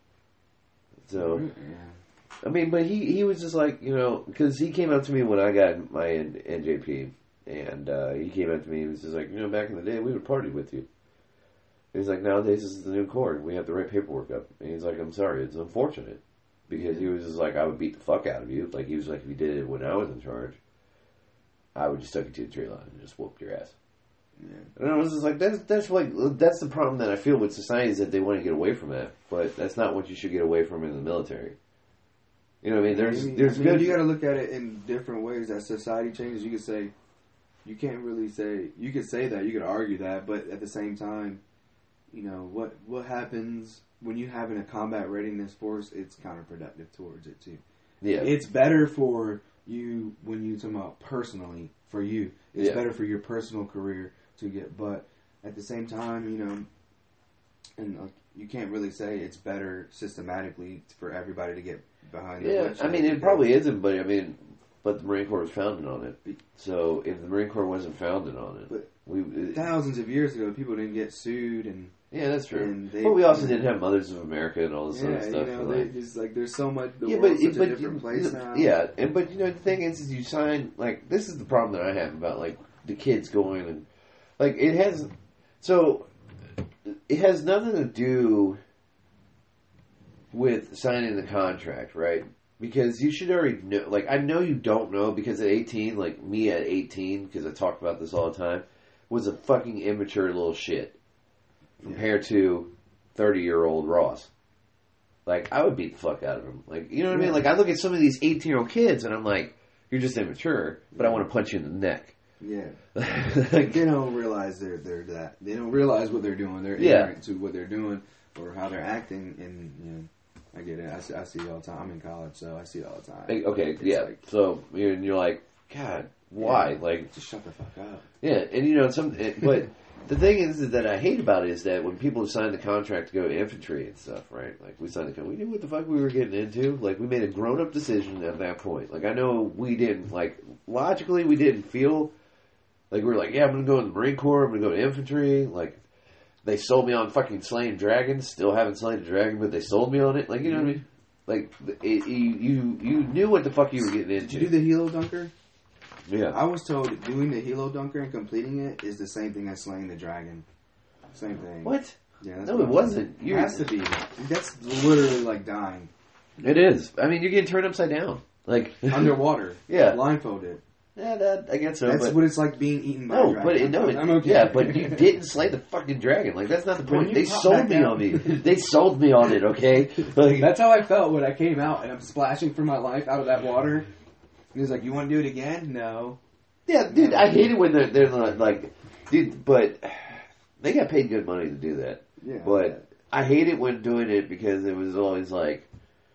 So, I mean, but he was just like, you know, because he came up to me when I got my NJP, and he came up to me and was just like, you know, back in the day, we would party with you. And he's like, nowadays this is the new Corps, we have to write paperwork up. And he's like, I'm sorry, it's unfortunate. Because he was just like, I would beat the fuck out of you. Like, he was like, if you did it when I was in charge, I would just tuck you to the tree line and just whoop your ass. Yeah. And I was just like, that's the problem that I feel with society, is that they want to get away from that, but that's not what you should get away from in the military. You know what I mean? There's good. You got to look at it in different ways. As society changes, you could say, you can't really say, you could say that, you could argue that, but at the same time, you know, what happens when you have in a combat readiness force, it's counterproductive towards it too. Yeah. It's better for you when you talk about personally, for you. It's better for your personal career to get, but at the same time, you know, and you can't really say it's better systematically for everybody to get behind. Yeah, I mean, it probably isn't, but I mean, but the Marine Corps was founded on it. So if the Marine Corps wasn't founded on it, but thousands of years ago, people didn't get sued and. Yeah, that's true. But we also didn't have Mothers of America and all this other stuff. You know, just like there's so much. The world's such a different place now. Yeah, but you know the thing is you sign, like, this is the problem that I have about like the kids going and like it has nothing to do with signing the contract, right? Because you should already know. Like, I know you don't know, because at 18, like me at 18, because I talk about this all the time, was a fucking immature little shit. Compared to 30-year-old Ross. Like, I would beat the fuck out of him. Like, you know what I mean? Like, I look at some of these 18-year-old kids, and I'm like, you're just immature, but I want to punch you in the neck. Yeah. Like, they don't realize they're that. They don't realize what they're doing. They're ignorant to what they're doing or how they're acting, and, you know, I get it. I see it all the time. I'm in college, so I see it all the time. Okay, like, so you're like, God, why? Yeah, like, just shut the fuck up. Yeah, and, you know, but... The thing is that I hate about it is that when people sign the contract to go infantry and stuff, right? Like, we signed the contract, we knew what the fuck we were getting into. Like, we made a grown-up decision at that point. Like, I know we didn't, like, logically we didn't feel Like, we were like, yeah, I'm going to go in the Marine Corps, I'm going to go to infantry. Like, they sold me on fucking slaying dragons. Still haven't slain a dragon, but they sold me on it. Like, you know what I mean? Like, you knew what the fuck you were getting into. Did you do the Helo Dunker? Yeah. I was told doing the Helo Dunker and completing it is the same thing as slaying the dragon. Same thing. What? Yeah, no, it wasn't. It has to be. That's literally like dying. It is. I mean, you're getting turned upside down. Like underwater. Yeah. Blindfolded. Yeah, I guess so. That's what it's like being eaten by a dragon. I'm okay. Yeah, but you didn't slay the fucking dragon. Like, that's not the point. They sold me on it. They sold me on it, okay? Like, that's how I felt when I came out and I'm splashing for my life out of that water. And he's like, you want to do it again? No. Yeah, dude, I hate it when they're like, dude, but they got paid good money to do that. Yeah. But I hate it when doing it because it was always like...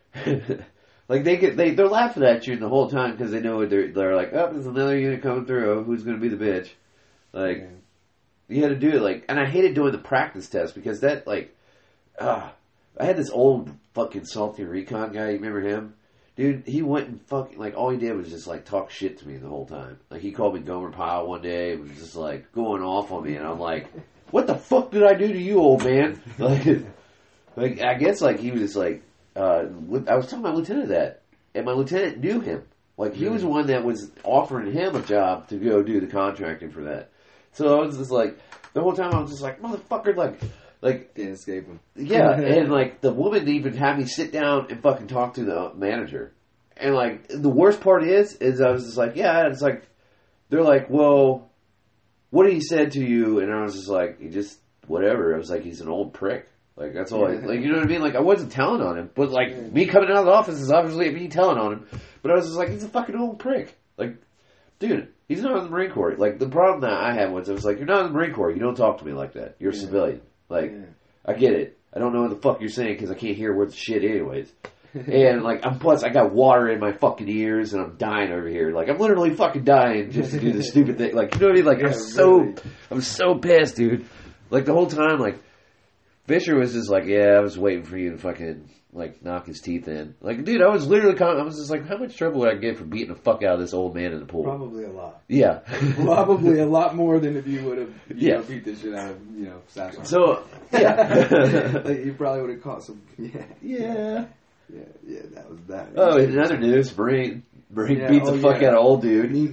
Like they're laughing at you the whole time because they know they're like, oh, there's another unit coming through. Who's going to be the bitch? Like, you had to do it like, and I hated doing the practice test because that like, I had this old fucking salty recon guy. You remember him, dude? He went and fucking like all he did was just like talk shit to me the whole time. Like he called me Gomer Pyle one day and was just like going off on me, and I'm like, what the fuck did I do to you, old man? Like I guess like he was just like. I was telling my lieutenant that, and my lieutenant knew him. Like, he was the one that was offering him a job to go do the contracting for that. So I was just like, the whole time I was just like, motherfucker, like can't escape him. Yeah, and like the woman even had me sit down and fucking talk to the manager. And like the worst part is I was just like, yeah, it's like they're like, well, what did he said to you? And I was just like, he just whatever. I was like, he's an old prick. Like, that's all like, you know what I mean? Like, I wasn't telling on him, but like, me coming out of the office is obviously me telling on him, but I was just like, he's a fucking old prick. Like, dude, he's not in the Marine Corps. Like, the problem that I had was, I was like, you're not in the Marine Corps, you don't talk to me like that. You're a civilian. Like, I get it. I don't know what the fuck you're saying because I can't hear worth shit anyways. And like, plus I got water in my fucking ears and I'm dying over here. Like, I'm literally fucking dying just to do this stupid thing. Like, you know what I mean? Like, I'm so pissed, dude. Like, the whole time, like, Fisher was just like, yeah, I was waiting for you to fucking, like, knock his teeth in. Like, dude, I was literally, I was just like, how much trouble would I get for beating the fuck out of this old man in the pool? Probably a lot. Yeah. Probably a lot more than if you would have, you know, beat the shit out of, you know, Sasha. So, yeah. Like, you probably would have caught some, Yeah, that was that. Oh, in other news, Brain beat the fuck out of old dude.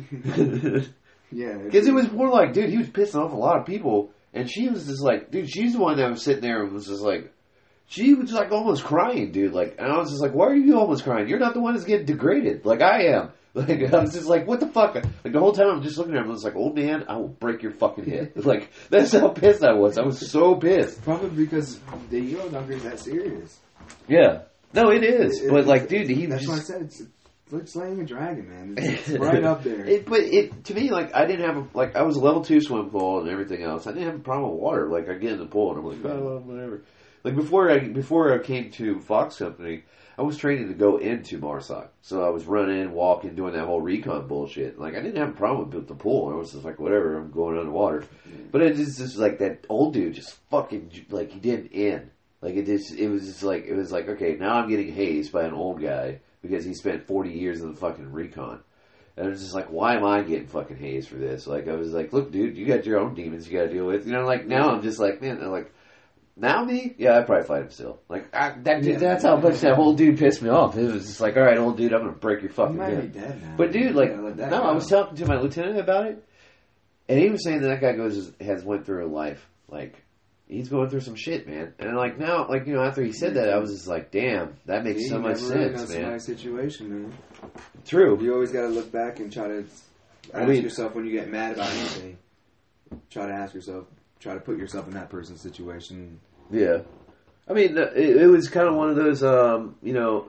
Yeah. Because it was more like, dude, he was pissing off a lot of people. And she was just like, dude, she's the one that was sitting there and was just like, she was like almost crying, dude. Like, and I was just like, why are you almost crying? You're not the one that's getting degraded. Like, I am. Like, I was just like, what the fuck? Like, the whole time I'm just looking at him, I was like, old man, I will break your fucking head. Like, that's how pissed I was. I was so pissed. Probably because the Helo Dunker is that serious. Yeah. No, it is. But, like, dude, he that's why I said it's like slaying a dragon, man. It's right up there. To me, like, I didn't have I was a level 2 swim pool and everything else. I didn't have a problem with water. Like, I get in the pool and I'm like, oh, whatever. Like, before I came to Fox Company, I was training to go into MARSOC. So I was running, walking, doing that whole recon bullshit. Like, I didn't have a problem with the pool. I was just like, whatever, I'm going underwater. But it just like that old dude just fucking, like, he didn't end. Like, it was like, okay, now I'm getting hazed by an old guy because he spent 40 years in the fucking recon. And I was just like, why am I getting fucking hazed for this? Like, I was like, look, dude, you got your own demons you got to deal with. You know, like, now I'm just like, man, I'm like, now me? Yeah, I'd probably fight him still. Like, that's how much that whole dude pissed me off. It was just like, all right, old dude, I'm going to break your fucking head. He might be dead now. But, dude, like, no, I was talking to my lieutenant about it, and he was saying that guy has went through a life, like, he's going through some shit, man. And like now, like, you know, after he said that, I was just like, damn, that makes so much sense, man. That's my situation, man. True. You always got to look back and try to ask yourself when you get mad about anything. Try to ask yourself, try to put yourself in that person's situation. Yeah. I mean, it was kind of one of those, you know,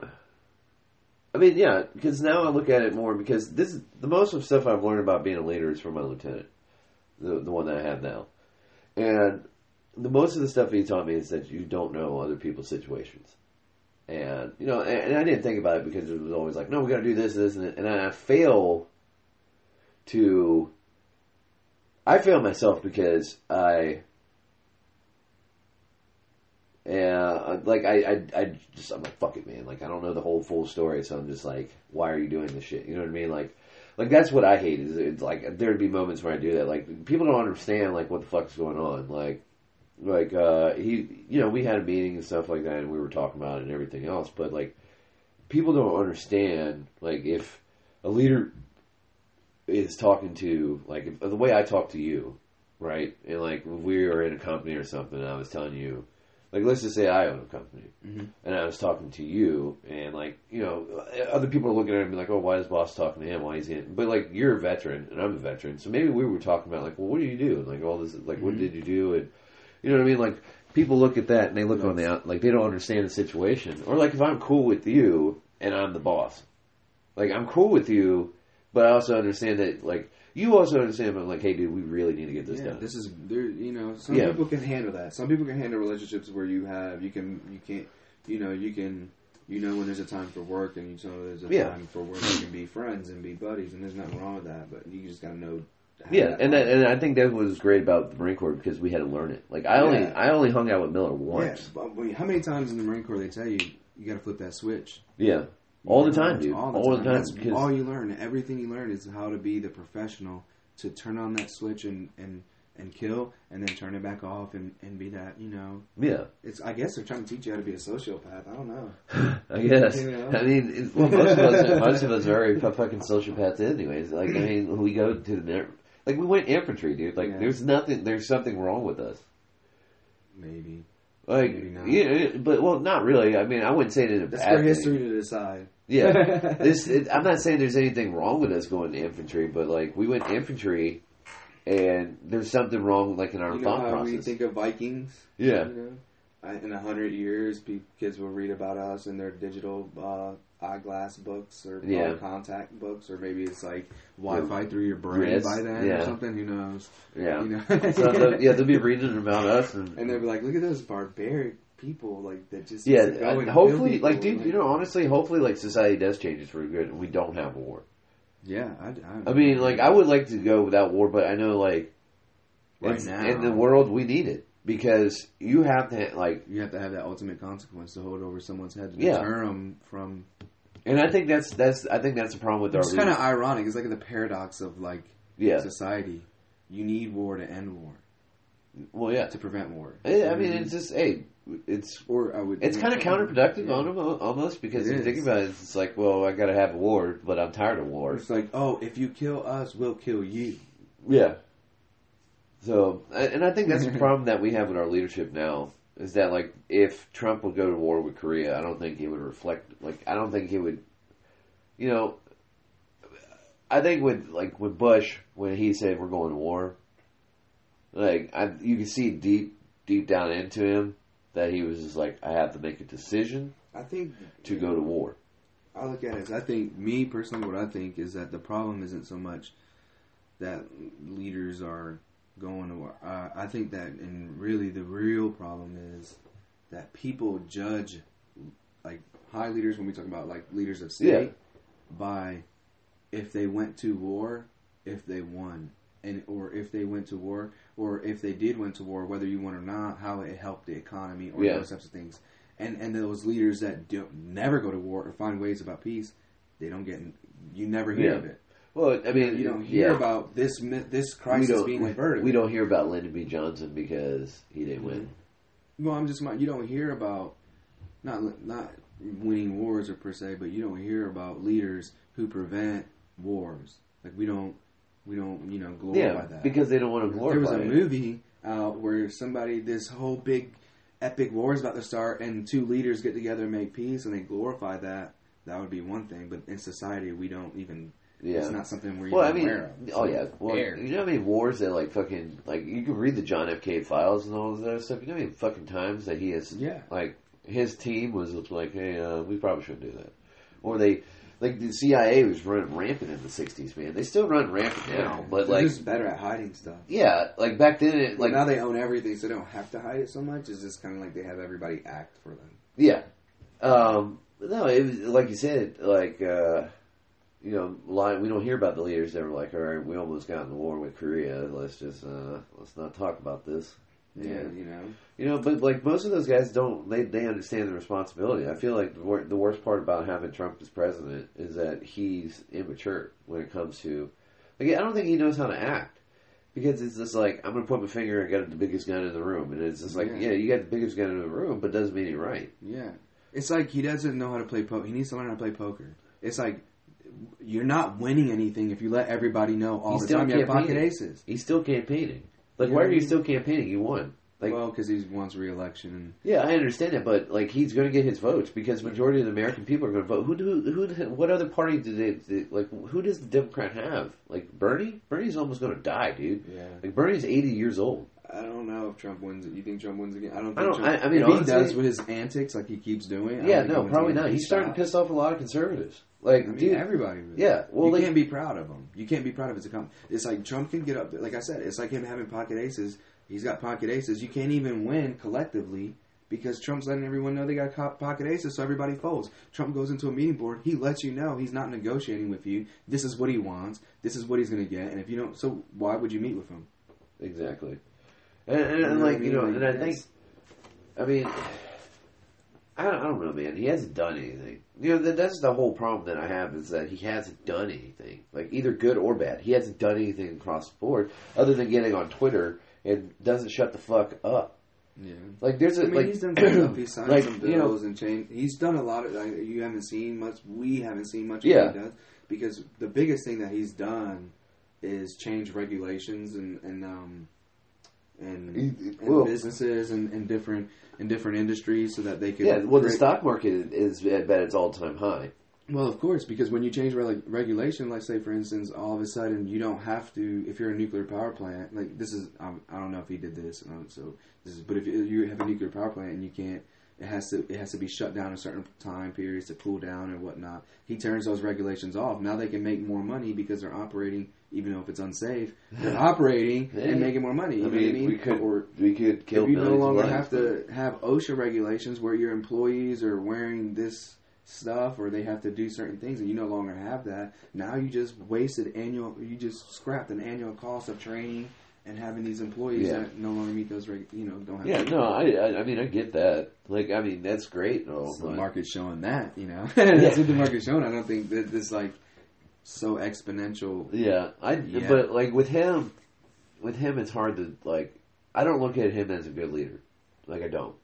I mean, yeah, because now I look at it more because this is the most of stuff I've learned about being a leader is from my lieutenant, the one that I have now. And the most of the stuff he taught me is that you don't know other people's situations. And, you know, and I didn't think about it because it was always like, no, we got to do this, and I fail myself because I'm like, fuck it, man. Like, I don't know the whole full story, so I'm just like, why are you doing this shit? You know what I mean? Like, like that's what I hate. Is it's like there'd be moments where I do that. Like people don't understand like what the fuck's going on. Like he, you know, we had a meeting and stuff like that, and we were talking about it and everything else. But like people don't understand like if a leader is talking to like if, the way I talk to you, right? And like if we were in a company or something, and I was telling you. Like, let's just say I own a company, and I was talking to you, and, like, you know, other people are looking at it and be like, oh, why is boss talking to him? Why is he in? But, like, you're a veteran, and I'm a veteran, so maybe we were talking about, like, well, what do you do? And, like, all this, like, what did you do? And, you know what I mean? Like, people look at that, and they look on the out, like, they don't understand the situation. Or, like, if I'm cool with you, and I'm the boss. Like, I'm cool with you, but I also understand that, like, you also understand, but like, hey, dude, we really need to get this done. This is, you know, some people can handle that. Some people can handle relationships where you can't, you know, when there's a time for work and you know there's a time for work. You can be friends and be buddies, and there's nothing wrong with that. But you just gotta know. And I think that was great about the Marine Corps because we had to learn it. Like I only hung out with Miller once. Yeah, but how many times in the Marine Corps they tell you gotta flip that switch? Yeah. All the time, dude. All the time. That's all you learn. Everything you learn is how to be the professional to turn on that switch and kill, and then turn it back off and be that, you know. Yeah. I guess they're trying to teach you how to be a sociopath. I don't know. I guess. You know? I mean, well, most of us are very fucking sociopaths anyways. Like, I mean, we go to like, we went infantry, dude. Like, there's something wrong with us. Maybe. Like, yeah, but well, not really. I mean, I wouldn't say it in a That's bad for history to decide. Yeah, I'm not saying there's anything wrong with us going to infantry, but like we went infantry, and there's something wrong, like in our thought process. We think of Vikings. Yeah. You know, in 100 years, kids will read about us in their digital eyeglass books or contact books, or maybe it's like Wi-Fi through your brain by then or something. Who knows? Yeah. You know? So they'll be reading about us, and they'll be like, "Look at those barbaric people like that just and hopefully, like, dude, you know, honestly, hopefully, like, society does change for good, and we don't have a war." Yeah, I mean, like, I would like to go without war, but I know, like, right now in the world, we need it. Because you have to have that ultimate consequence to hold over someone's head to deter them from. And I think that's a problem with our. It's kind of ironic. It's like the paradox of society. You need war to end war. Well, yeah, to prevent war. I mean, it's just it's kind of counterproductive on them almost because if you think about it, it's like, well, I got to have a war, but I'm tired of war. It's like, oh, if you kill us, we'll kill you. Yeah. So, and I think that's the problem that we have with our leadership now, is that, like, if Trump would go to war with Korea, I don't think he would reflect, like, I don't think he would, you know, I think with Bush, when he said we're going to war, like, you can see deep down into him that he was just like, I have to make a decision to go to war. I look at it as, I think, me personally, what I think is that the problem isn't so much that leaders are going to war. I think that, and really the real problem is that people judge, like, high leaders, when we talk about, like, leaders of state, by if they went to war, if they won, or if they went to war, or if they did went to war, whether you won or not, how it helped the economy, or those types of things. And those leaders that never go to war or find ways about peace, they don't get. You never hear of it. Well, I mean, you don't hear about this crisis being averted. We don't hear about Lyndon B. Johnson because he didn't win. Well, you don't hear about not winning wars or per se, but you don't hear about leaders who prevent wars. Like we don't glorify that because they don't want to glorify. There was a movie where this whole big epic war is about to start, and two leaders get together and make peace, and they glorify that. That would be one thing, but in society we don't even. Yeah. It's not something we're even aware of. Oh yeah. Well, you know how many wars that like fucking like you can read the John F. K. files and all that stuff. You know how many fucking times that he has like his team was like, hey, we probably shouldn't do that, or they like the CIA was running rampant in the '60s, man. They still run rampant now, but they're like just better at hiding stuff. Yeah, like back then, now they own everything, so they don't have to hide it so much. It's just kind of like they have everybody act for them. Yeah. No, it was like you said, like. You know, we don't hear about the leaders that were like, all right, we almost got in the war with Korea. Let's just, let's not talk about this. Yeah, but like most of those guys don't, they understand the responsibility. I feel like the worst part about having Trump as president is that he's immature when it comes to, like, I don't think he knows how to act, because it's just like, I'm going to put my finger and get the biggest gun in the room, and it's just like, yeah, you got the biggest gun in the room, but doesn't mean you're right. Yeah, it's like he doesn't know how to play poker. He needs to learn how to play poker. It's like, you're not winning anything if you let everybody know all the time you have pocket aces. He's still campaigning. Like, why are you still campaigning? You won. Like, well, because he wants re-election. Yeah, I understand that, but like, he's going to get his votes because majority of the American people are going to vote. What other party do they like? Who does the Democrat have? Like Bernie? Bernie's almost going to die, dude. Yeah. Like Bernie's 80 years old. I don't know if Trump wins it. You think Trump wins again? I don't. I mean, if honestly, he does with his antics like he keeps doing. Yeah, no, probably not. He's starting to piss off a lot of conservatives. Like, dude, everybody. Yeah, well, you can't be proud of him. You can't be proud of his account. It's like Trump can get up there. Like I said, it's like him having pocket aces. He's got pocket aces. You can't even win collectively because Trump's letting everyone know they got pocket aces, so everybody folds. Trump goes into a meeting board. He lets you know he's not negotiating with you. This is what he wants. This is what he's going to get. And if you don't, so why would you meet with him? Exactly. And like, and I think, I mean, I don't know, man. He hasn't done anything. That's the whole problem that I have, is that he hasn't done anything. Like, either good or bad. He hasn't done anything across the board other than getting on Twitter and doesn't shut the fuck up. Yeah. Like, there's he's done some stuff. He's signed some bills and changed. He's done a lot of, you haven't seen much. We haven't seen much of what he does. Because the biggest thing that he's done is change regulations and businesses and different industries so that they can. Yeah, well, the stock market is at its all-time high. Well, of course, because when you change regulation, like say for instance, all of a sudden you don't have to. If you're a nuclear power plant, like this is, I don't know if he did this, but if you have a nuclear power plant and you can't, it has to be shut down at certain time periods to cool down and whatnot. He turns those regulations off. Now they can make more money because they're operating, even though if it's unsafe, they're operating and making more money. I mean, we could kill. If you no longer have to have OSHA regulations where your employees are wearing this stuff or they have to do certain things, and you no longer have that. Now you just scrapped an annual cost of training and having these employees that no longer meet those don't have. Yeah, no, I mean, I get that. Like, I mean, that's great. The market's showing that, that's what the market's showing. I don't think that this like so exponential. Yeah, but like with him, it's hard to like. I don't look at him as a good leader. Like, I don't,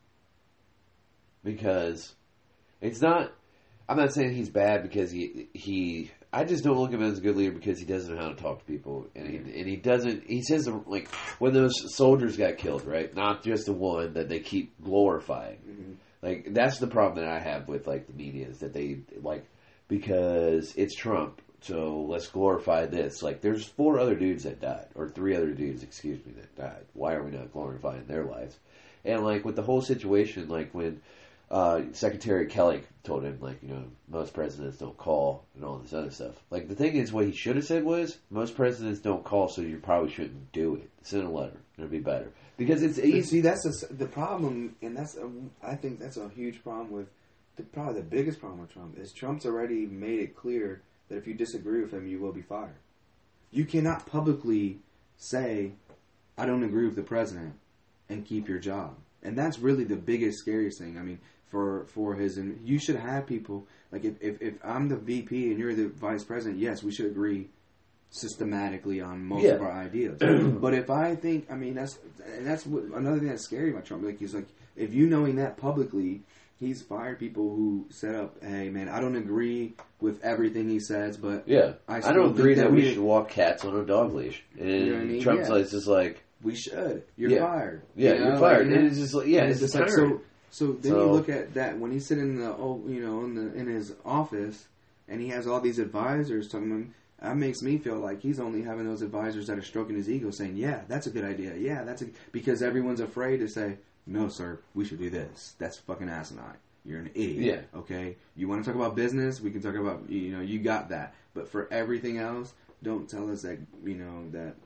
because it's not. I'm not saying he's bad because he. I just don't look at him as a good leader because he doesn't know how to talk to people, and he doesn't. He says, like, when those soldiers got killed, right? Not just the one that they keep glorifying. Mm-hmm. Like, that's the problem that I have with like the media, is that they like, because it's Trump, so let's glorify this. Like, there's 4 other dudes that died, or 3 other dudes, excuse me, that died. Why are we not glorifying their lives? And like with the whole situation, like when Secretary Kelly told him, like, most presidents don't call and all this other stuff. Like, the thing is, what he should have said was, most presidents don't call, so you probably shouldn't do it. Send a letter. It'll be better. Because it's easy. See, that's the problem, and I think that's a huge problem with, probably the biggest problem with Trump, is Trump's already made it clear that if you disagree with him, you will be fired. You cannot publicly say, I don't agree with the president, and keep your job. And that's really the biggest, scariest thing. I mean, for his, and you should have people, like if I'm the VP and you're the vice president, yes, we should agree systematically on most of our ideas. But if I think, I mean, that's what, another thing that's scary about Trump. Like, he's like, if you knowing that publicly, he's fired people who set up, hey man, I don't agree with everything he says, but I don't agree that we should walk cats on a dog leash. And Trump's like, just like, we should. You're fired. Yeah, you're fired. And it's just like, it's just like, so then you look at that when he's sitting in the in his office and he has all these advisors talking to him. That makes me feel like he's only having those advisors that are stroking his ego, saying, "Yeah, that's a good idea. Yeah, because everyone's afraid to say, no, sir, we should do this. That's fucking asinine. You're an idiot. Yeah. Okay, you want to talk about business? We can talk about you got that. But for everything else, don't tell us that that."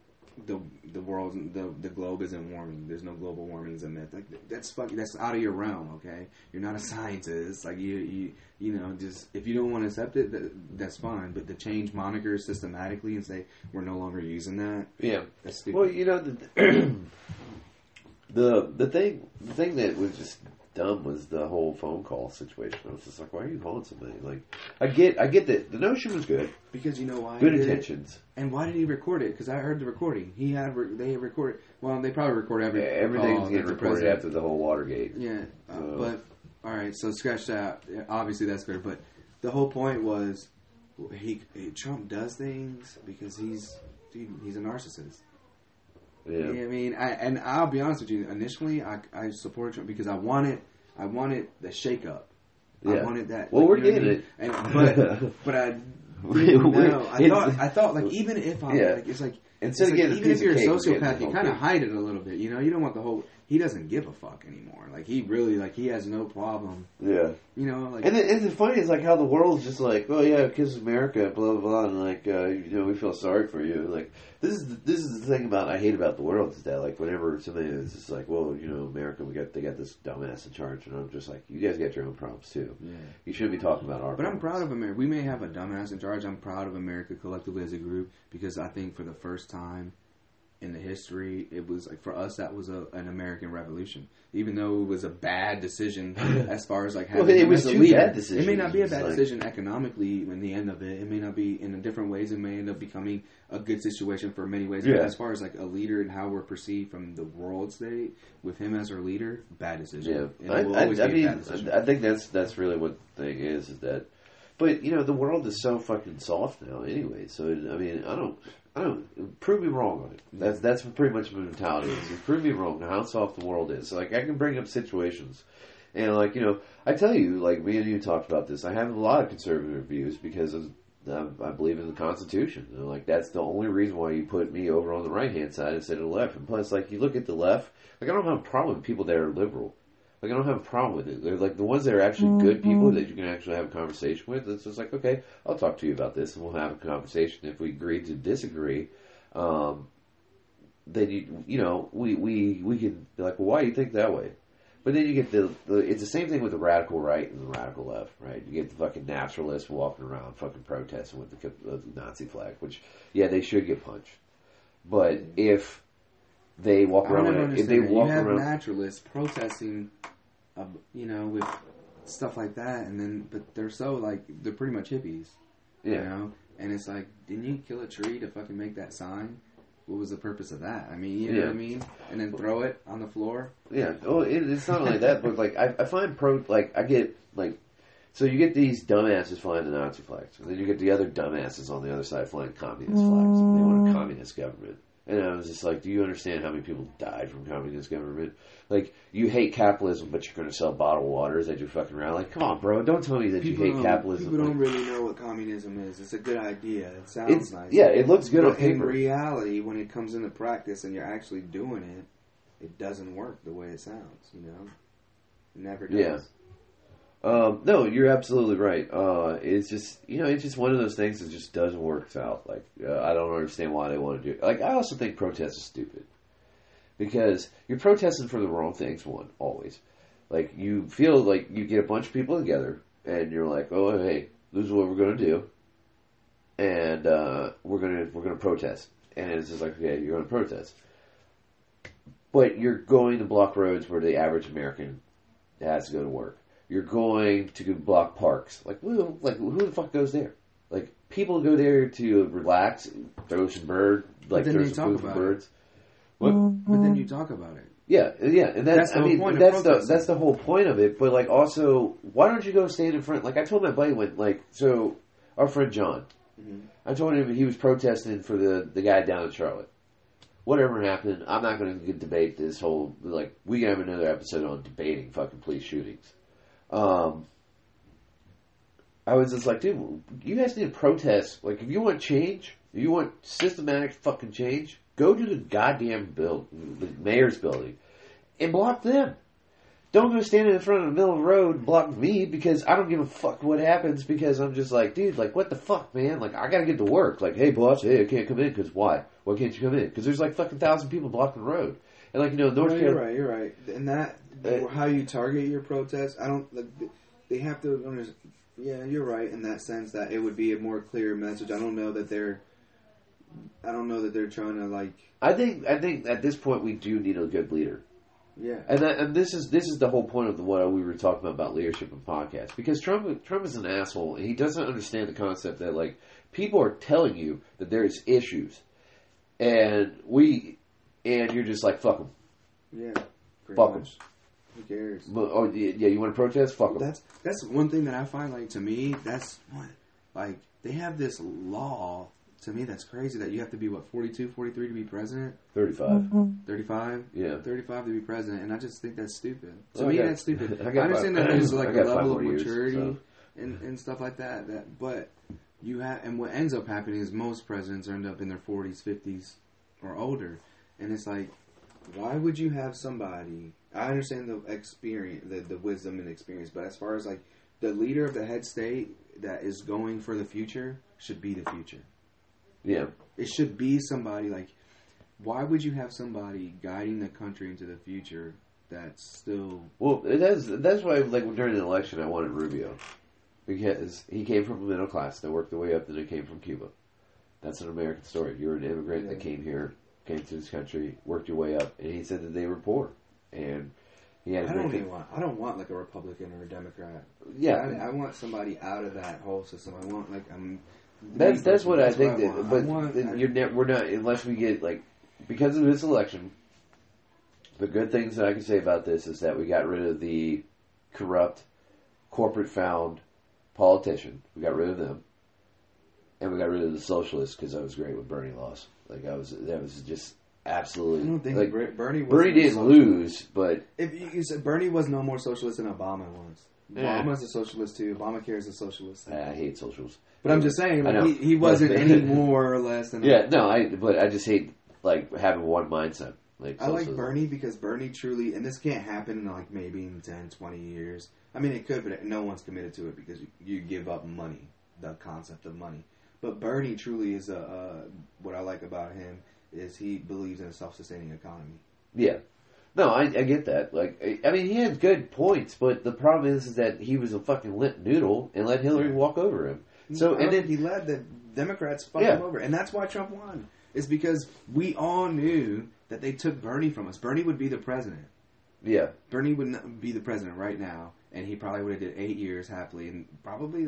The world, the globe isn't warming. There's no global warming is a myth. Like, that's fucking. That's out of your realm. Okay, you're not a scientist. Like you just if you don't want to accept it, that's fine. But to change monikers systematically and say we're no longer using that, yeah, that's stupid. Well, The thing that was just dumb was the whole phone call situation. I was just like, why are you calling somebody? Like, I get that the notion was good because you know why good intentions. And why did he record it? Because I heard the recording. They recorded. Well, they probably record everything's getting recorded after the whole Watergate. Yeah, but all right. So scratch that. Obviously, that's good. But the whole point was, Trump does things because he's a narcissist. Yeah. You know what I mean, and I'll be honest with you. Initially, I supported Trump because I wanted the shakeup. Yeah. I wanted that. Well, we're getting it. But I didn't know. I thought like even if I'm like it's like instead of even if you're a sociopath, you kind of hide it a little bit. You know, you don't want the whole. He doesn't give a fuck anymore. Like he really he has no problem. Yeah. You know, like and the funny is like how the world's just like, oh yeah, because America, blah blah blah, and like we feel sorry for you. Like this is the thing I hate about the world is that like whenever somebody is just like, well, America, they got this dumbass in charge, and I'm just like, you guys got your own problems too. Yeah. You shouldn't be talking about our. But problems. I'm proud of America. We may have a dumbass in charge. I'm proud of America collectively as a group because I think for the first time in the history, it was like for us that was an American revolution. Even though it was a bad decision as far as like having it was as a two leader. Bad decisions. It may not be a bad decision economically in the end of it. It may not be in different ways. It may end up becoming a good situation for many ways. Yeah. But as far as like a leader and how we're perceived from the world state with him as our leader, bad decision. Yeah, I think that's really what the thing is that. But the world is so fucking soft now anyway. So I mean, I don't prove me wrong on it. That's pretty much my mentality is. Prove me wrong on how soft the world is. So, like I can bring up situations, and like I tell you, like me and you talked about this. I have a lot of conservative views because I believe in the Constitution. And, like that's the only reason why you put me over on the right hand side instead of the left. And plus, like you look at the left, like I don't have a problem with people that are liberal. Like, I don't have a problem with it. They're like the ones that are actually good people that you can actually have a conversation with. It's just like, okay, I'll talk to you about this and we'll have a conversation. If we agree to disagree, then we can be like, well, why do you think that way? But then you get it's the same thing with the radical right and the radical left, right? You get the fucking naturalists walking around fucking protesting with the Nazi flag, which, yeah, they should get punched. But if they walk around, you have naturalists protesting, with stuff like that, but they're so they're pretty much hippies, and it's like, didn't you kill a tree to fucking make that sign? What was the purpose of that? I mean, you know what I mean? And then throw it on the floor? Yeah. Oh, it's not like that, but I find so you get these dumbasses flying the Nazi flags, and then you get the other dumbasses on the other side flying communist flags, and they want a communist government. And I was just like, do you understand how many people died from communist government? Like, you hate capitalism, but you're going to sell bottled waters at your fucking rally. Like, come on, bro. Don't tell me that you hate capitalism. People don't really know what communism is. It's a good idea. It sounds nice. Yeah, it looks good on paper. In reality, when it comes into practice and you're actually doing it, it doesn't work the way it sounds, It never does. Yeah. No, you're absolutely right. It's just, it's just one of those things that just doesn't work out. Like, I don't understand why they want to do it. Like, I also think protest is stupid. Because you're protesting for the wrong things, always. Like, you feel like you get a bunch of people together, and you're like, oh, hey, this is what we're going to do. And, we're going to protest. And it's just like, okay, you're going to protest. But you're going to block roads where the average American has to go to work. You're going to block parks. Like who the fuck goes there? Like, people go there to relax, throw some bird, throw some food for birds. What? But then you talk about it. Yeah, and that's the whole point of it. But also, why don't you go stand in front? Like I told my buddy our friend John, I told him he was protesting for the guy down in Charlotte. Whatever happened, I'm not going to debate this whole we can have another episode on debating fucking police shootings. I was just like, dude, you guys need to protest. Like, if you want change, if you want systematic fucking change, go to the goddamn the mayor's building and block them. Don't go stand in front of the middle of the road and block me because I don't give a fuck what happens because I'm just like, dude, what the fuck, man? Like, I gotta get to work. Like, hey, boss, I can't come in because why? Why can't you come in? Because there's fucking 1,000 people blocking the road. And North Carolina. You're right. And that, how you target your protests, they have to understand. Yeah, you're right in that sense that it would be a more clear message. I don't know that they're trying to I think at this point we do need a good leader. Yeah. And this is the whole point of what we were talking about leadership and podcasts. Because Trump is an asshole, and he doesn't understand the concept that, like, people are telling you that there's issues, and you're just like, fuck them. Yeah. Fuck them. Who cares? Oh, yeah, you want to protest? Fuck them. That's one thing that I find, like, to me, that's what, like, they have this law, to me, that's crazy, that you have to be, 42, 43 to be president? 35. Mm-hmm. 35? Yeah. 35 to be president, and I just think that's stupid. To well, me, that's stupid. I understand that there's, like, a level of maturity and stuff like that, but you have, and what ends up happening is most presidents end up in their 40s, 50s, or older, and it's like, why would you have somebody, I understand the experience, the wisdom and experience, but as far as, like, the leader of the head state that is going for the future should be the future. Yeah. It should be somebody, like, why would you have somebody guiding the country into the future that's still... Well, that's why, like, during the election, I wanted Rubio. Because he came from a middle class that worked their way up, and they came from Cuba. That's an American story. You're an immigrant that came here, came to this country, worked your way up, and he said that they were poor. And he had I don't want, like, a Republican or a Democrat. Yeah. I want somebody out of that whole system. I want, like, That's what I think. We're not, unless we get, like, because of this election, the good things that I can say about this is that we got rid of the corrupt, corporate-found politician. We got rid of them. And we got rid of the socialists because I was great with Bernie lost. Like, that was just absolutely... I don't think, like, Bernie didn't lose, but... If you said Bernie was no more socialist than Obama was. Obama's a socialist too. Obamacare is a socialist. I hate socials. But I'm just saying, like, he wasn't any more or less than... Yeah, but I just hate, like, having one mindset. Like, I like Bernie because Bernie truly, and this can't happen in, like, maybe in 10, 20 years. I mean, it could, but no one's committed to it because you give up money, the concept of money. But Bernie truly is what I like about him is he believes in a self-sustaining economy. Yeah. No, I get that. Like, I mean, he had good points, but the problem is that he was a fucking limp noodle and let Hillary walk over him. So, and then he let the Democrats fuck him over, and that's why Trump won. It's because we all knew that they took Bernie from us. Bernie would be the president. Yeah, Bernie would not be the president right now, and he probably would have did 8 years happily, and probably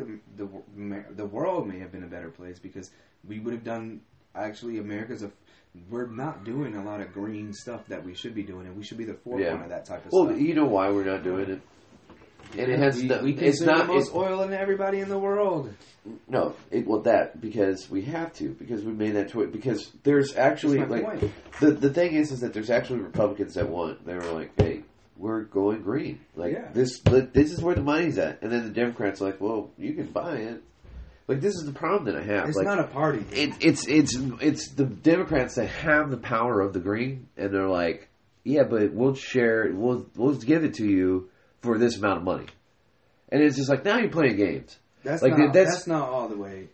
the world may have been a better place because we would have done. Actually, we're not doing a lot of green stuff that we should be doing, and we should be the forefront of that type of stuff. Well, you know why we're not doing it? And it has we consume the most oil than everybody in the world. No, because we have to, because we made that choice. Because there's actually like the thing is that there's actually Republicans that they were like, hey, we're going green. Like this is where the money's at, and then the Democrats are like, well, you can buy it. Like, this is the problem that I have. It's like, not a party. It's the Democrats that have the power of the green, and they're like, yeah, but we'll share, we'll give it to you for this amount of money. And it's just like, now you're playing games. That's not all the way.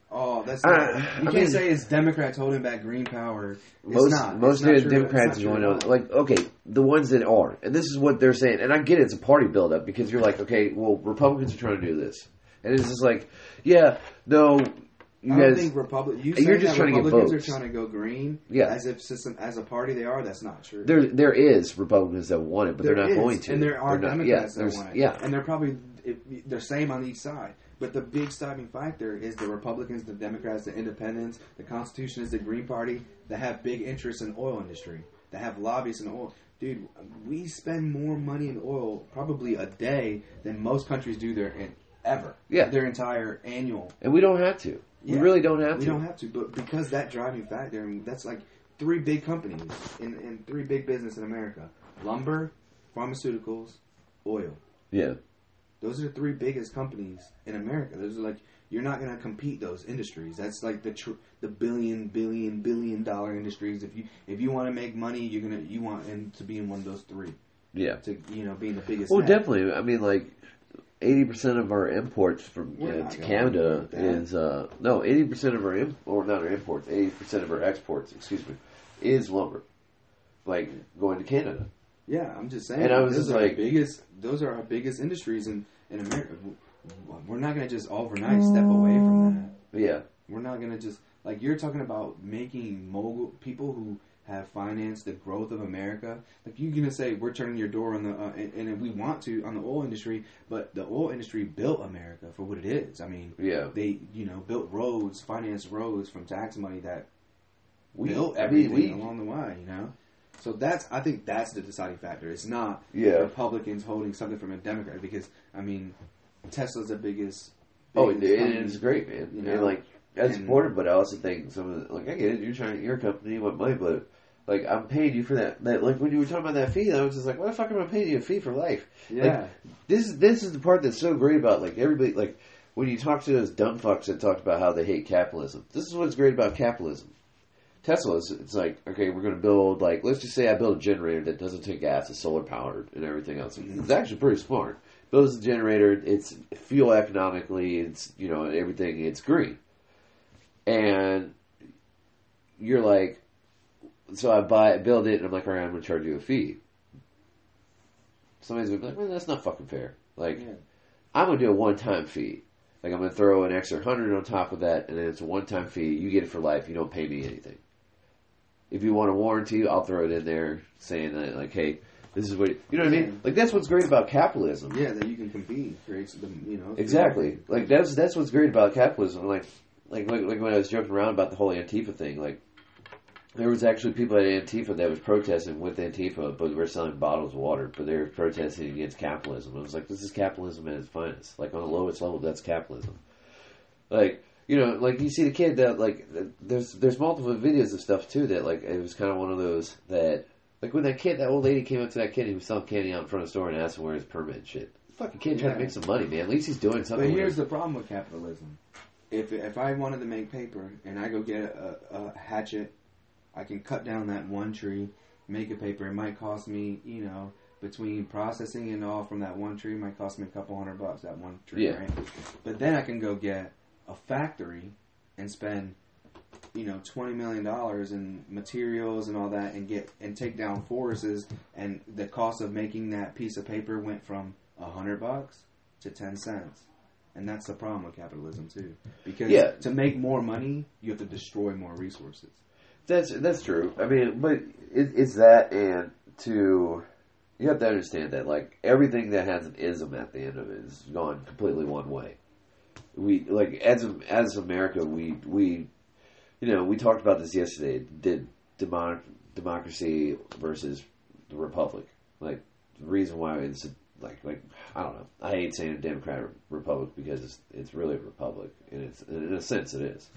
You can't say it's Democrats holding back green power. Most of the Democrats are going to, like, okay, the ones that are, and this is what they're saying, and I get it, it's a party buildup, because you're like, okay, well, Republicans are trying to do this. And it's just like, yeah, no, you guys... I think you're just trying to get votes. Republicans are trying to go green, as a party they are, that's not true. There is Republicans that want it, but they're not going to. And there are Democrats that want it. Yeah. And they're probably, they're same on each side. But the big stopping factor is the Republicans, the Democrats, the Independents, the Constitutionists, the Green Party, that have big interests in the oil industry, that have lobbyists in oil. Dude, we spend more money in oil probably a day than most countries do ever. Yeah. Their entire annual. And we don't have to. Yeah. We really don't have to. We don't have to. But because that driving factor, that's like 3 big companies and 3 big business in America. Lumber, pharmaceuticals, oil. Yeah. Those are the 3 biggest companies in America. Those are like, you're not going to compete those industries. That's like the billion dollar industries. If you want to make money, you want to be in one of those 3. Yeah. To being the biggest. Well, definitely. I mean, like 80% of our imports from to Canada is 80% of our imports. 80% of our exports, is lumber. Like going to Canada. Yeah, I'm just saying. And I was just like, those are our biggest industries in America. We're not going to just overnight step away from that. Yeah. We're not going to just, like, you're talking about making mogul people who have financed the growth of America. Like you're gonna say we're turning your door on the and we want to on the oil industry, but the oil industry built America for what it is. I mean, they built roads, financed roads from tax money that built everything along the way. So I think that's the deciding factor. It's not Republicans holding something from a Democrat because I mean Tesla's the biggest. It's great, man. And like. I support it, but I also think some of I get it. You're a company, you want money, but like I'm paying you for that. Like when you were talking about that fee, I was just like, why the fuck am I paying you a fee for life? Yeah. Like, this is the part that's so great about like everybody. Like when you talk to those dumb fucks that talked about how they hate capitalism. This is what's great about capitalism. Tesla's, it's like, okay, we're going to build let's just say I build a generator that doesn't take gas, it's solar powered and everything else. It's actually pretty smart. Builds a generator, it's fuel economically, it's everything, it's green. And you're like, so I build it, and I'm like, all right, I'm going to charge you a fee. Somebody's going to be like, well, that's not fucking fair. I'm going to do a one-time fee. Like, I'm going to throw an extra 100 on top of that, and then it's a one-time fee. You get it for life. You don't pay me anything. If you want a warranty, I'll throw it in there saying that, like, hey, this is what... You know what I mean? Like, that's what's great about capitalism. Yeah, that you can compete. Exactly. Like, that's what's great about capitalism. Like when I was joking around about the whole Antifa thing, like there was actually people at Antifa that was protesting with Antifa, but we're selling bottles of water, but they were protesting against capitalism. I was like, this is capitalism at its finest. Like on the lowest level, that's capitalism. Like like you see the kid that there's multiple videos of stuff too that like it was kind of one of those that like when that old lady came up to that kid who was selling candy out in front of the store and asked him where his permit and shit. The fucking kid trying to make some money, man. At least he's doing something. But here's the problem with capitalism. If I wanted to make paper and I go get a hatchet, I can cut down that one tree, make a paper. It might cost me, between processing and all from that one tree, it might cost me a couple $100 that one tree, right? But then I can go get a factory and spend, $20 million in materials and all that, and take down forests. And the cost of making that piece of paper went from $100 to 10 cents. And that's the problem with capitalism too, because to make more money, you have to destroy more resources. That's true. I mean, but it's that, and you have to understand that like everything that has an ism at the end of it is gone completely one way. We as America, we talked about this yesterday. Did democracy versus the republic? Like the reason why it's like I don't know. I hate saying a Democrat or Republic because it's really a republic, and it's in a sense it is.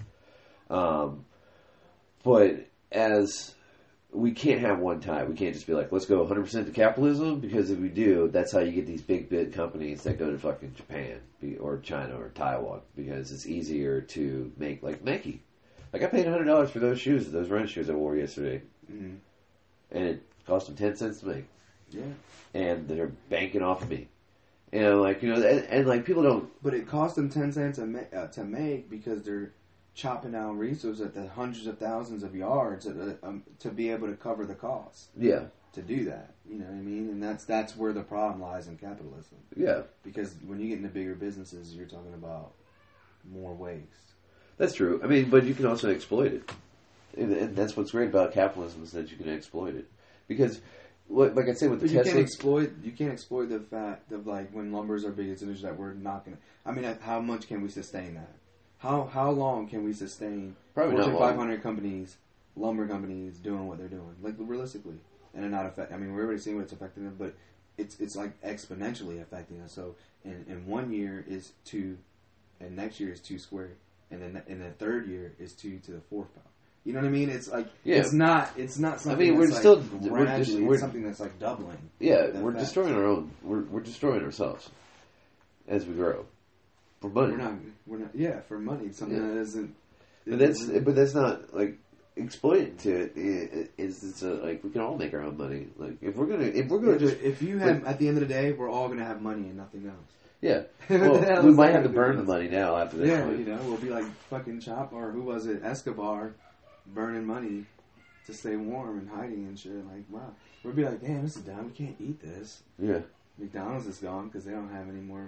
But as we can't have one tie, we can't just be like, let's go 100% to capitalism, because if we do, that's how you get these big companies that go to fucking Japan or China or Taiwan, because it's easier to make like Nike. Like I paid $100 for those shoes, those running shoes I wore yesterday, and it cost them 10 cents to make. Yeah. And they're banking off of me. And like, and like people don't... But it cost them 10 cents to make because they're chopping down resources at the hundreds of thousands of yards to be able to cover the cost. Yeah. To do that. You know what I mean? And that's where the problem lies in capitalism. Yeah. Because when you get into bigger businesses, you're talking about more waste. That's true. I mean, but you can also exploit it. And that's what's great about capitalism, is that you can exploit it. Because... like I said with the Tesla, you can't exploit the fact of like when lumber's our biggest industry that we're not gonna. I mean, how much can we sustain that? How long can we sustain Fortune 500 companies, lumber companies doing what they're doing? Like realistically, and they're not affect. I mean, we're already seeing what it's affecting them, but it's like exponentially affecting us. So in 1 year is 2, and next year is 2 squared, and then in the third year is 2 to the 4th power. You know what I mean? It's like it's not something. I mean, it's something that's like doubling. Yeah, we're destroying our own. We're destroying ourselves as we grow for money. We're not. Yeah, for money. Something that isn't. But that's not like exploiting to it. It's like we can all make our own money. Like if we're gonna if you have at the end of the day, we're all gonna have money and nothing else. Yeah, well, we might have to burn the money now after this. Yeah, point. We'll be like fucking Chop or who was it, Escobar. Burning money to stay warm and hiding and shit. Like, wow. We'll be like, damn, this is dumb. We can't eat this. Yeah. McDonald's is gone because they don't have any more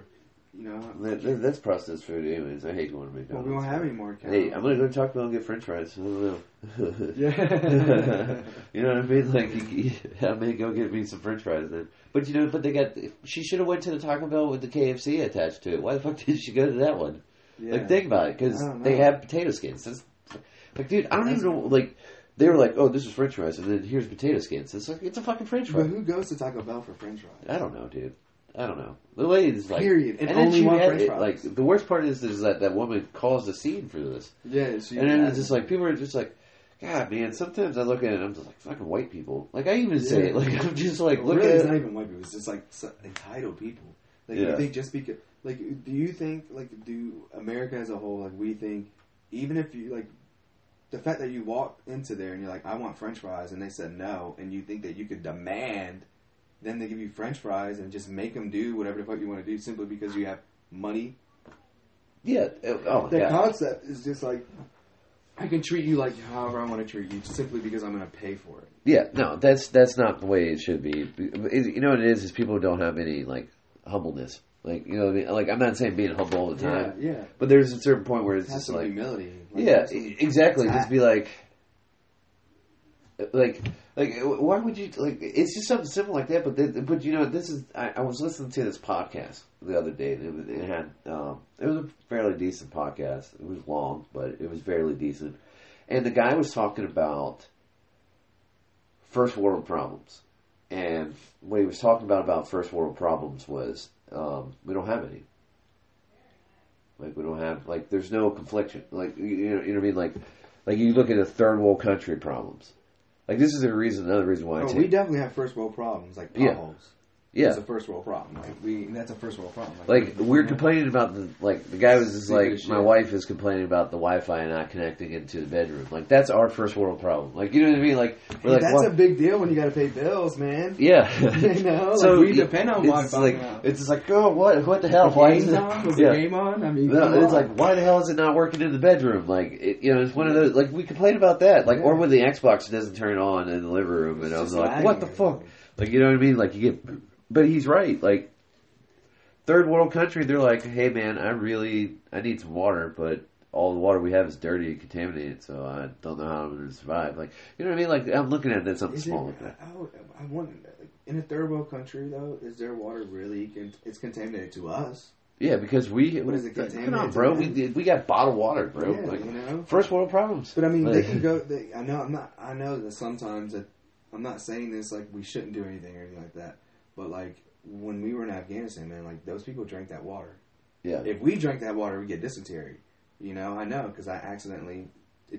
That's processed food anyways. I hate going to McDonald's. Well, we won't have any more cows. Hey, I'm going to go to Taco Bell and get french fries. I don't know. Yeah. You know what I mean? Like, I may go get me some french fries then. But, but they got... She should have went to the Taco Bell with the KFC attached to it. Why the fuck did she go to that one? Yeah. Like, think about it. Because they have potato skins. Like, dude, I don't even know... Like, they were like, oh, this is french fries, and then here's potato skins. It's like, it's a fucking french fry. But who goes to Taco Bell for french fries? I don't know, dude. I don't know. The lady is like... Period. And only one french fries. Like, the worst part is that woman caused a scene for this. Yeah, and then it's just like, people are just like, God, man, sometimes I look at it and I'm just like, fucking white people. Like, I even say it. Like, I'm just like, look really, at it. It's not even white people. It's just like entitled people. Like, you think just because... Like, do you think, like, do America as a whole, like, we think, even if you, like, the fact that you walk into there and you're like, I want french fries, and they said no, and you think that you could demand... Then they give you french fries and just make them do whatever the fuck you want to do simply because you have money. Yeah. Oh, the concept is just like, I can treat you like however I want to treat you simply because I'm going to pay for it. Yeah, no, that's not the way it should be. You know what it is people don't have any, like, humbleness. Like, you know what I mean? Like, I'm not saying being humble all the time. Yeah. But there's a certain point where it's just like... humility. Like, exactly. Just be like... Like, why would you, like, it's just something simple like that, but this is, I was listening to this podcast the other day, and it was a fairly decent podcast. It was long, but it was fairly decent. And the guy was talking about first world problems. And what he was talking about first world problems was, we don't have any. Like, we don't have, like, there's no confliction. Like, you know what I mean? Like you look at the third world country problems. Like, this is another reason why we definitely have first world problems, like potholes. Yeah. It's a first world problem. That's a first world problem. Like we're complaining about the guy was just like, my wife is complaining about the Wi-Fi not connecting into the bedroom. Like, that's our first world problem. Like, you know what I mean? Like, we're like, that's a big deal when you got to pay bills, man. Yeah. You know? So like, we depend on Wi-Fi. Like, it's just like, oh, what the hell? Why is it on? Was the game on? I mean, no, it's like, why the hell is it not working in the bedroom? Like, it's one of those, like, we complain about that. Like, or when the Xbox doesn't turn on in the living room, and I was like, what the fuck? Like, you know what I mean? Like, you get... But he's right. Like, third world country, they're like, hey, man, I need some water, but all the water we have is dirty and contaminated, so I don't know how I'm going to survive. Like, you know what I mean? Like, I'm looking at that something small like that. I wonder, in a third world country, though, is their water really, it's contaminated to us? Yeah, because what is it contaminated? Come on, bro. We got bottled water, bro. Yeah, like, you know? First world problems. But, I mean, they can go, I know that sometimes, I'm not saying this like we shouldn't do anything or anything like that. But, like, when we were in Afghanistan, man, like, those people drank that water. Yeah. If we drank that water, we get dysentery. You know, I know, because I accidentally,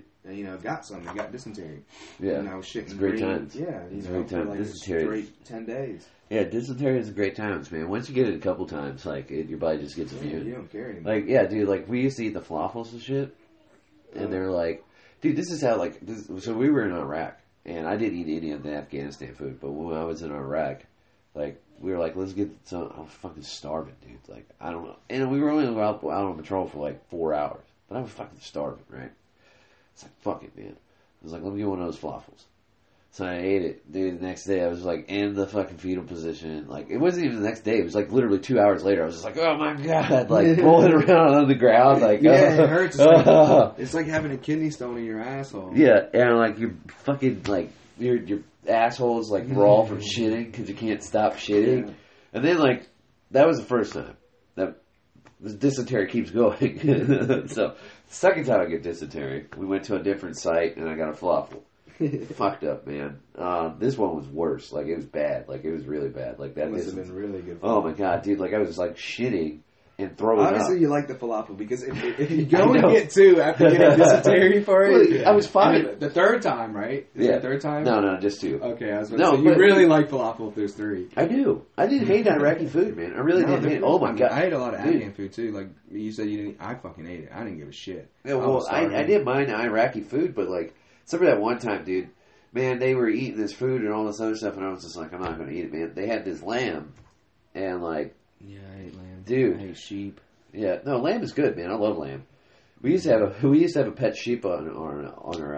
got something. I got dysentery. Yeah. And I was shitting. It's great times. Yeah. It's a great time. For, like, dysentery. Straight 10 days. Yeah, dysentery is a great times, man. Once you get it a couple times, like, your body just gets immune. You don't care anymore. Like, yeah, dude, like, we used to eat the falafels and shit. And they're like, dude, this is how, like, so we were in Iraq. And I didn't eat any of the Afghanistan food. But when I was in Iraq, like, we were like, let's get some. I was fucking starving, dude. Like, I don't know. And we were only out on patrol for like 4 hours. But I was fucking starving, right? It's like, fuck it, man. I was like, let me get one of those falafels. So I ate it. Dude, the next day I was like in the fucking fetal position. Like, it wasn't even the next day. It was like literally 2 hours later. I was just like, oh my God. Like, rolling around on the ground. Like, it hurts. It's like having a kidney stone in your asshole. Yeah, and like, you're fucking, like, your asshole's like raw from shitting because you can't stop shitting. Yeah. And then, like, that was the first time. That the dysentery keeps going. So, the second time I get dysentery, we went to a different site and I got a falafel. Fucked up, man. This one was worse. Like, it was bad. Like, it was really bad. Like, that must have been really good. Oh my God, dude! Like, I was just like shitting and throwing Obviously, up. you like the falafel because if you go and get two after getting dysentery for it, I was fine. The third time, right? Is it the third time? No, just two. Okay, I was about to say, you really like falafel if there's three. I do. I didn't hate Iraqi food, man. I really didn't hate. Oh my God, I ate a lot of Afghan food too. Like you said, you didn't. I fucking ate it. I didn't give a shit. Yeah, well, I didn't mind Iraqi food, but like, except for that one time, dude. Man, they were eating this food and all this other stuff, and I was just like, I'm not going to eat it, man. They had this lamb, and like, yeah, I hate lamb. Dude, I hate sheep. Yeah, no, lamb is good, man. I love lamb. We used to have a pet sheep on our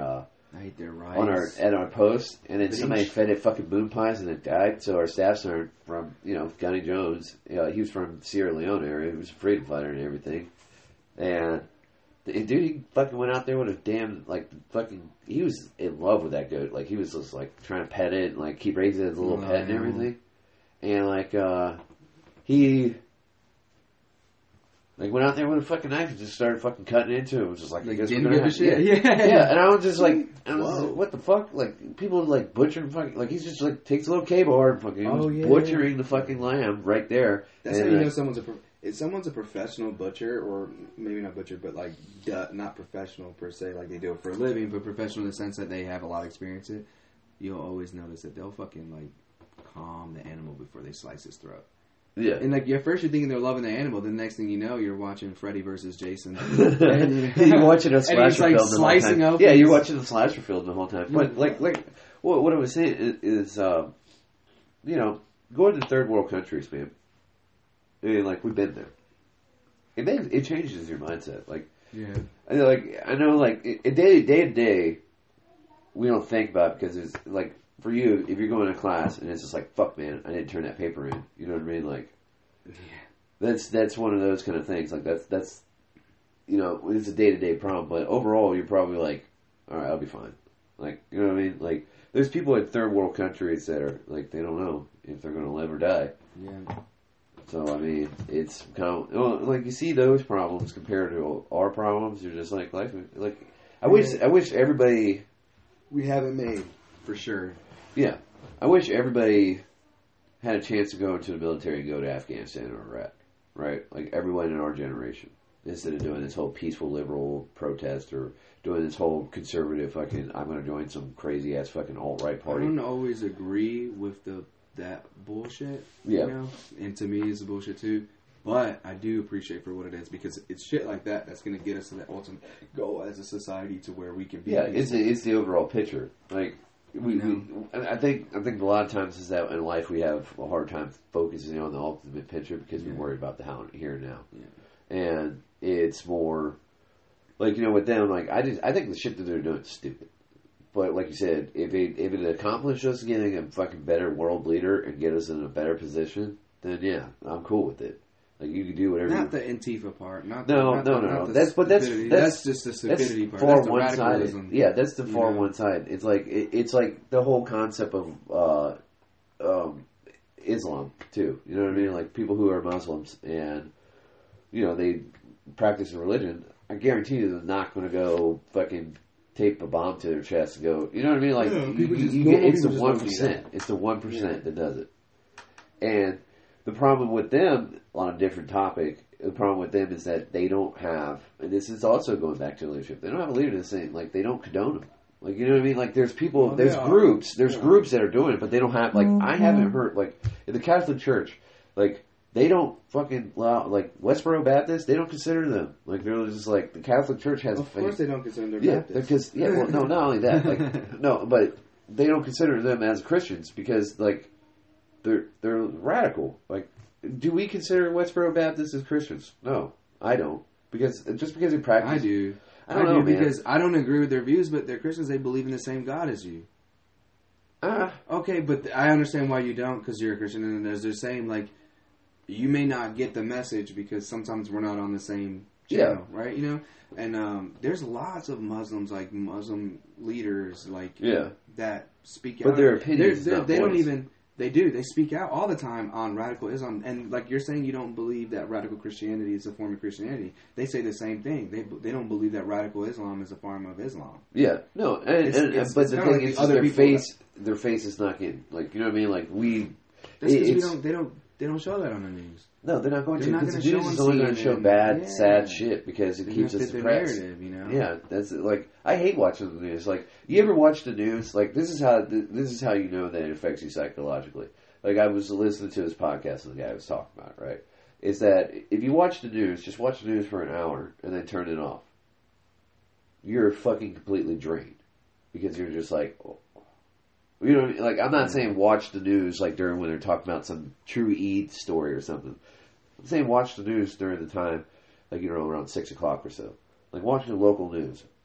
I ate their rice at our post, and then somebody fed it fucking moon pies and it died. So our staff sergeant from Gunny Jones, he was from Sierra Leone area. He was a freedom fighter and everything, and dude, he fucking went out there with a damn he was in love with that goat. Like he was just like trying to pet it and like keep raising it as a little pet and everything, and he. Like, went out there with a fucking knife and just started fucking cutting into it. It was just like, didn't give a shit. Yeah. And I was just like, what the fuck? Like, people like butchering fucking, like, he's just like, takes a little cable hard and fucking, butchering the fucking lamb right there. That's how you know someone's a professional butcher, or maybe not butcher, but like, not professional per se, like they do it for a living, but professional in the sense that they have a lot of experience in it. You'll always notice that they'll fucking, like, calm the animal before they slice his throat. Yeah. And like at first you're thinking they're loving the animal, then the next thing you know you're watching Freddy versus Jason. And, you're watching a slasher film the whole time. Open. Yeah, you're watching the slasher film the whole time. But like what I was saying is go into third world countries, man. I mean, like, we've been there. It changes your mindset. Like, yeah. I know like day to day we don't think about it because it's like, for you, if you're going to class and it's just like, fuck, man, I didn't turn that paper in. You know what I mean? Like, that's one of those kind of things. Like, that's it's a day-to-day problem. But overall, you're probably like, all right, I'll be fine. Like, you know what I mean? Like, there's people in third world countries that are, like, they don't know if they're going to live or die. Yeah. So, I mean, it's kind of, like, you see those problems compared to our problems. You're just like, life, like, I wish everybody... We haven't made, for sure. Yeah. I wish everybody had a chance to go into the military and go to Afghanistan or Iraq, right? Like, everyone in our generation. Instead of doing this whole peaceful liberal protest or doing this whole conservative fucking, I'm going to join some crazy-ass fucking alt-right party. I don't always agree with that bullshit, yeah. And to me, it's bullshit too. But I do appreciate for what it is, because it's shit like that that's going to get us to that ultimate goal as a society to where we can be. Yeah, it's the overall picture. Like, I think a lot of times is that in life we have a hard time focusing on the ultimate picture because we worry about the here and now. Yeah. And it's more like, with them, like, I think the shit that they're doing is stupid. But like you said, if it accomplished us getting a fucking better world leader and get us in a better position, then yeah, I'm cool with it. Like, you can do whatever. Not the Antifa part. No. That's just the stupidity part. Far one sided. Yeah, that's the far one side. It's like the whole concept of Islam too. You know what I mean? Like, people who are Muslims and they practice a religion. I guarantee you they're not going to go fucking tape a bomb to their chest and go. You know what I mean? Like, it's the 1%. It's the 1% that does it. And the problem with them, on a different topic, the problem with them is that they don't have, and this is also going back to leadership, they don't have a leader that's saying, like, they don't condone them. Like, you know what I mean? Like, there's people, there's groups that are doing it, but they don't have, like, I haven't heard, like, in the Catholic Church, like, they don't fucking allow, like, Westboro Baptists, they don't consider them. Like, they're just like, the Catholic Church has... Of course they don't consider them Baptists. Well, no, not only that, like, no, but they don't consider them as Christians because, like, they're radical. Like, do we consider Westboro Baptists as Christians? No, I don't. Because just because they practice... I do. I don't know, because I don't agree with their views, but they're Christians. They believe in the same God as you. Okay, but I understand why you don't, because you're a Christian, and they're saying, like, you may not get the message because sometimes we're not on the same channel, right? And there's lots of Muslims, like Muslim leaders, like that speak out. But their opinions, they don't even. They do. They speak out all the time on radical Islam. And like you're saying, you don't believe that radical Christianity is a form of Christianity. They say the same thing. They don't believe that radical Islam is a form of Islam. Yeah. No. But the thing is, their face is not getting, like, you know what I mean? Like, That's because they don't show that on the news. No, they're not going to. Because the news is only going to show bad, sad shit because it keeps us depressed. Yeah, that's like, I hate watching the news. Like, you ever watch the news? Like, this is how you know that it affects you psychologically. Like, I was listening to this podcast and the guy was talking about it, right? Is that if you watch the news, just watch the news for an hour and then turn it off. You're fucking completely drained because you're just like. You know, like, I'm not saying watch the news like during when they're talking about some true Eid story or something. I'm saying watch the news during the time, like, around 6 o'clock or so. Like, watch the local news.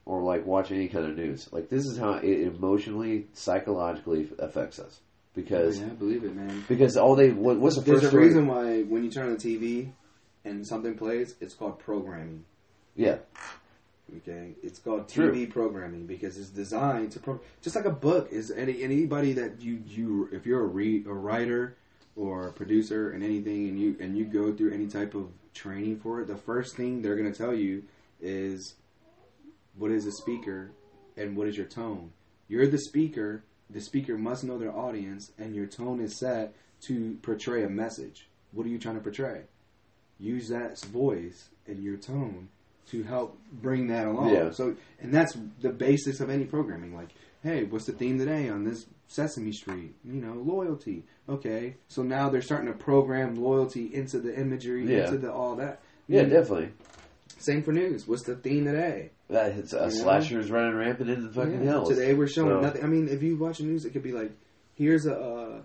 or like watch any kind of news. Like this is how it emotionally, psychologically affects us. Because I believe it, man. Because what's the first? There's a reason why when you turn on the TV and something plays, it's called programming. Yeah. Okay, it's called TV programming because it's designed to just like a book is anybody that you if you're a writer or a producer and anything and you go through any type of training for it, the first thing they're going to tell you is what is a speaker and what is your tone. You're the speaker. The speaker must know their audience, and your tone is set to portray a message. What are you trying to portray? Use that voice and your tone to help bring that along. Yeah. So, and that's the basics of any programming. Like, hey, what's the theme today on this Sesame Street? Loyalty. Okay, so now they're starting to program loyalty into the imagery, into the all that. Yeah, definitely. Same for news. What's the theme today? It's slashers running rampant in the fucking hills. Today we're showing nothing. I mean, if you watch the news, it could be like, here's a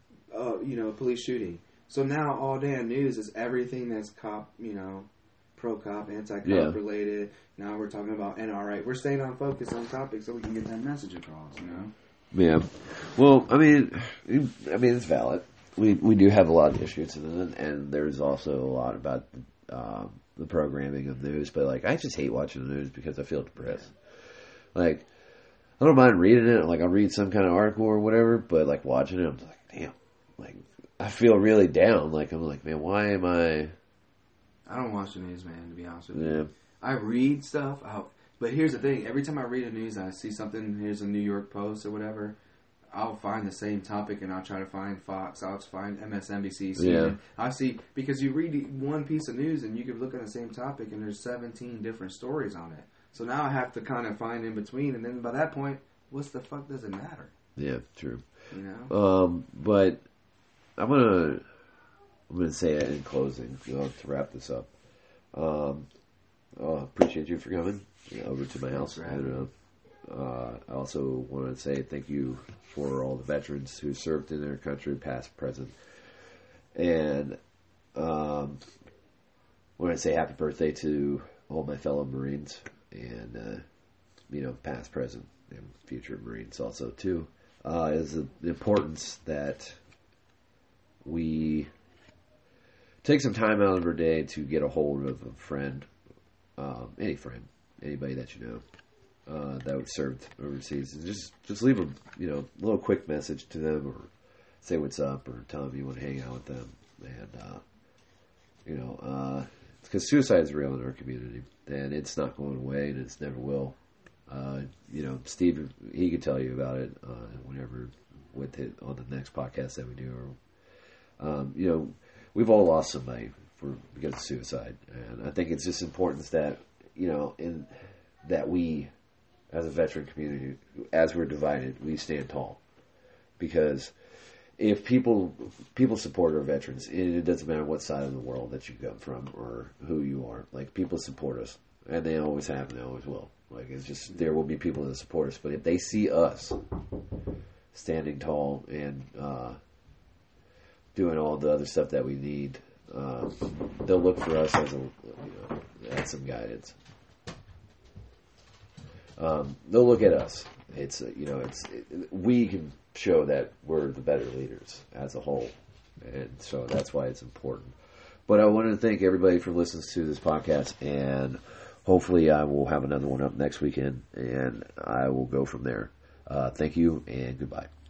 police shooting. So now all damn news is everything that's cop, pro-cop, anti-cop related. Now we're talking about NRA. We're staying on focus on topics so we can get that message across, Yeah. Well, I mean, it's valid. We do have a lot of issues, and there's also a lot about the programming of news. But like, I just hate watching the news because I feel depressed. Like, I don't mind reading it. Like, I'll read some kind of article or whatever. But like watching it, I'm like, damn. Like, I feel really down. Like, I'm like, man, why am I? I don't watch the news, man, to be honest with you. I read stuff but here's the thing. Every time I read the news and I see something, here's a New York Post or whatever, I'll find the same topic and I'll try to find Fox, I'll find MSNBC, CNN. I see, because you read one piece of news and you can look at the same topic and there's 17 different stories on it. So now I have to kind of find in between, and then by that point, what's the fuck does it matter? Yeah, true. But I'm gonna say it in closing to wrap this up. Appreciate you for coming over to my house. I also want to say thank you for all the veterans who served in their country, past, present, and want to say happy birthday to all my fellow Marines and past, present, and future Marines also too. Is the importance that we take some time out of our day to get a hold of a friend, any friend, anybody that you know that served overseas, and just leave a little quick message to them, or say what's up, or tell them you want to hang out with them, and because suicide is real in our community, and it's not going away, and it's never will. Steve, he could tell you about it whenever with it on the next podcast that we do, or we've all lost somebody because of suicide, and I think it's just important that in that we, as a veteran community, as we're divided, we stand tall, because if people support our veterans, it doesn't matter what side of the world that you come from or who you are. Like, people support us, and they always have, and they always will. Like, it's just, there will be people that support us, but if they see us standing tall and doing all the other stuff that we need, they'll look for us as some guidance. They'll look at us. We can show that we're the better leaders as a whole, and so that's why it's important. But I want to thank everybody for listening to this podcast, and hopefully I will have another one up next weekend, and I will go from there. Thank you, and goodbye.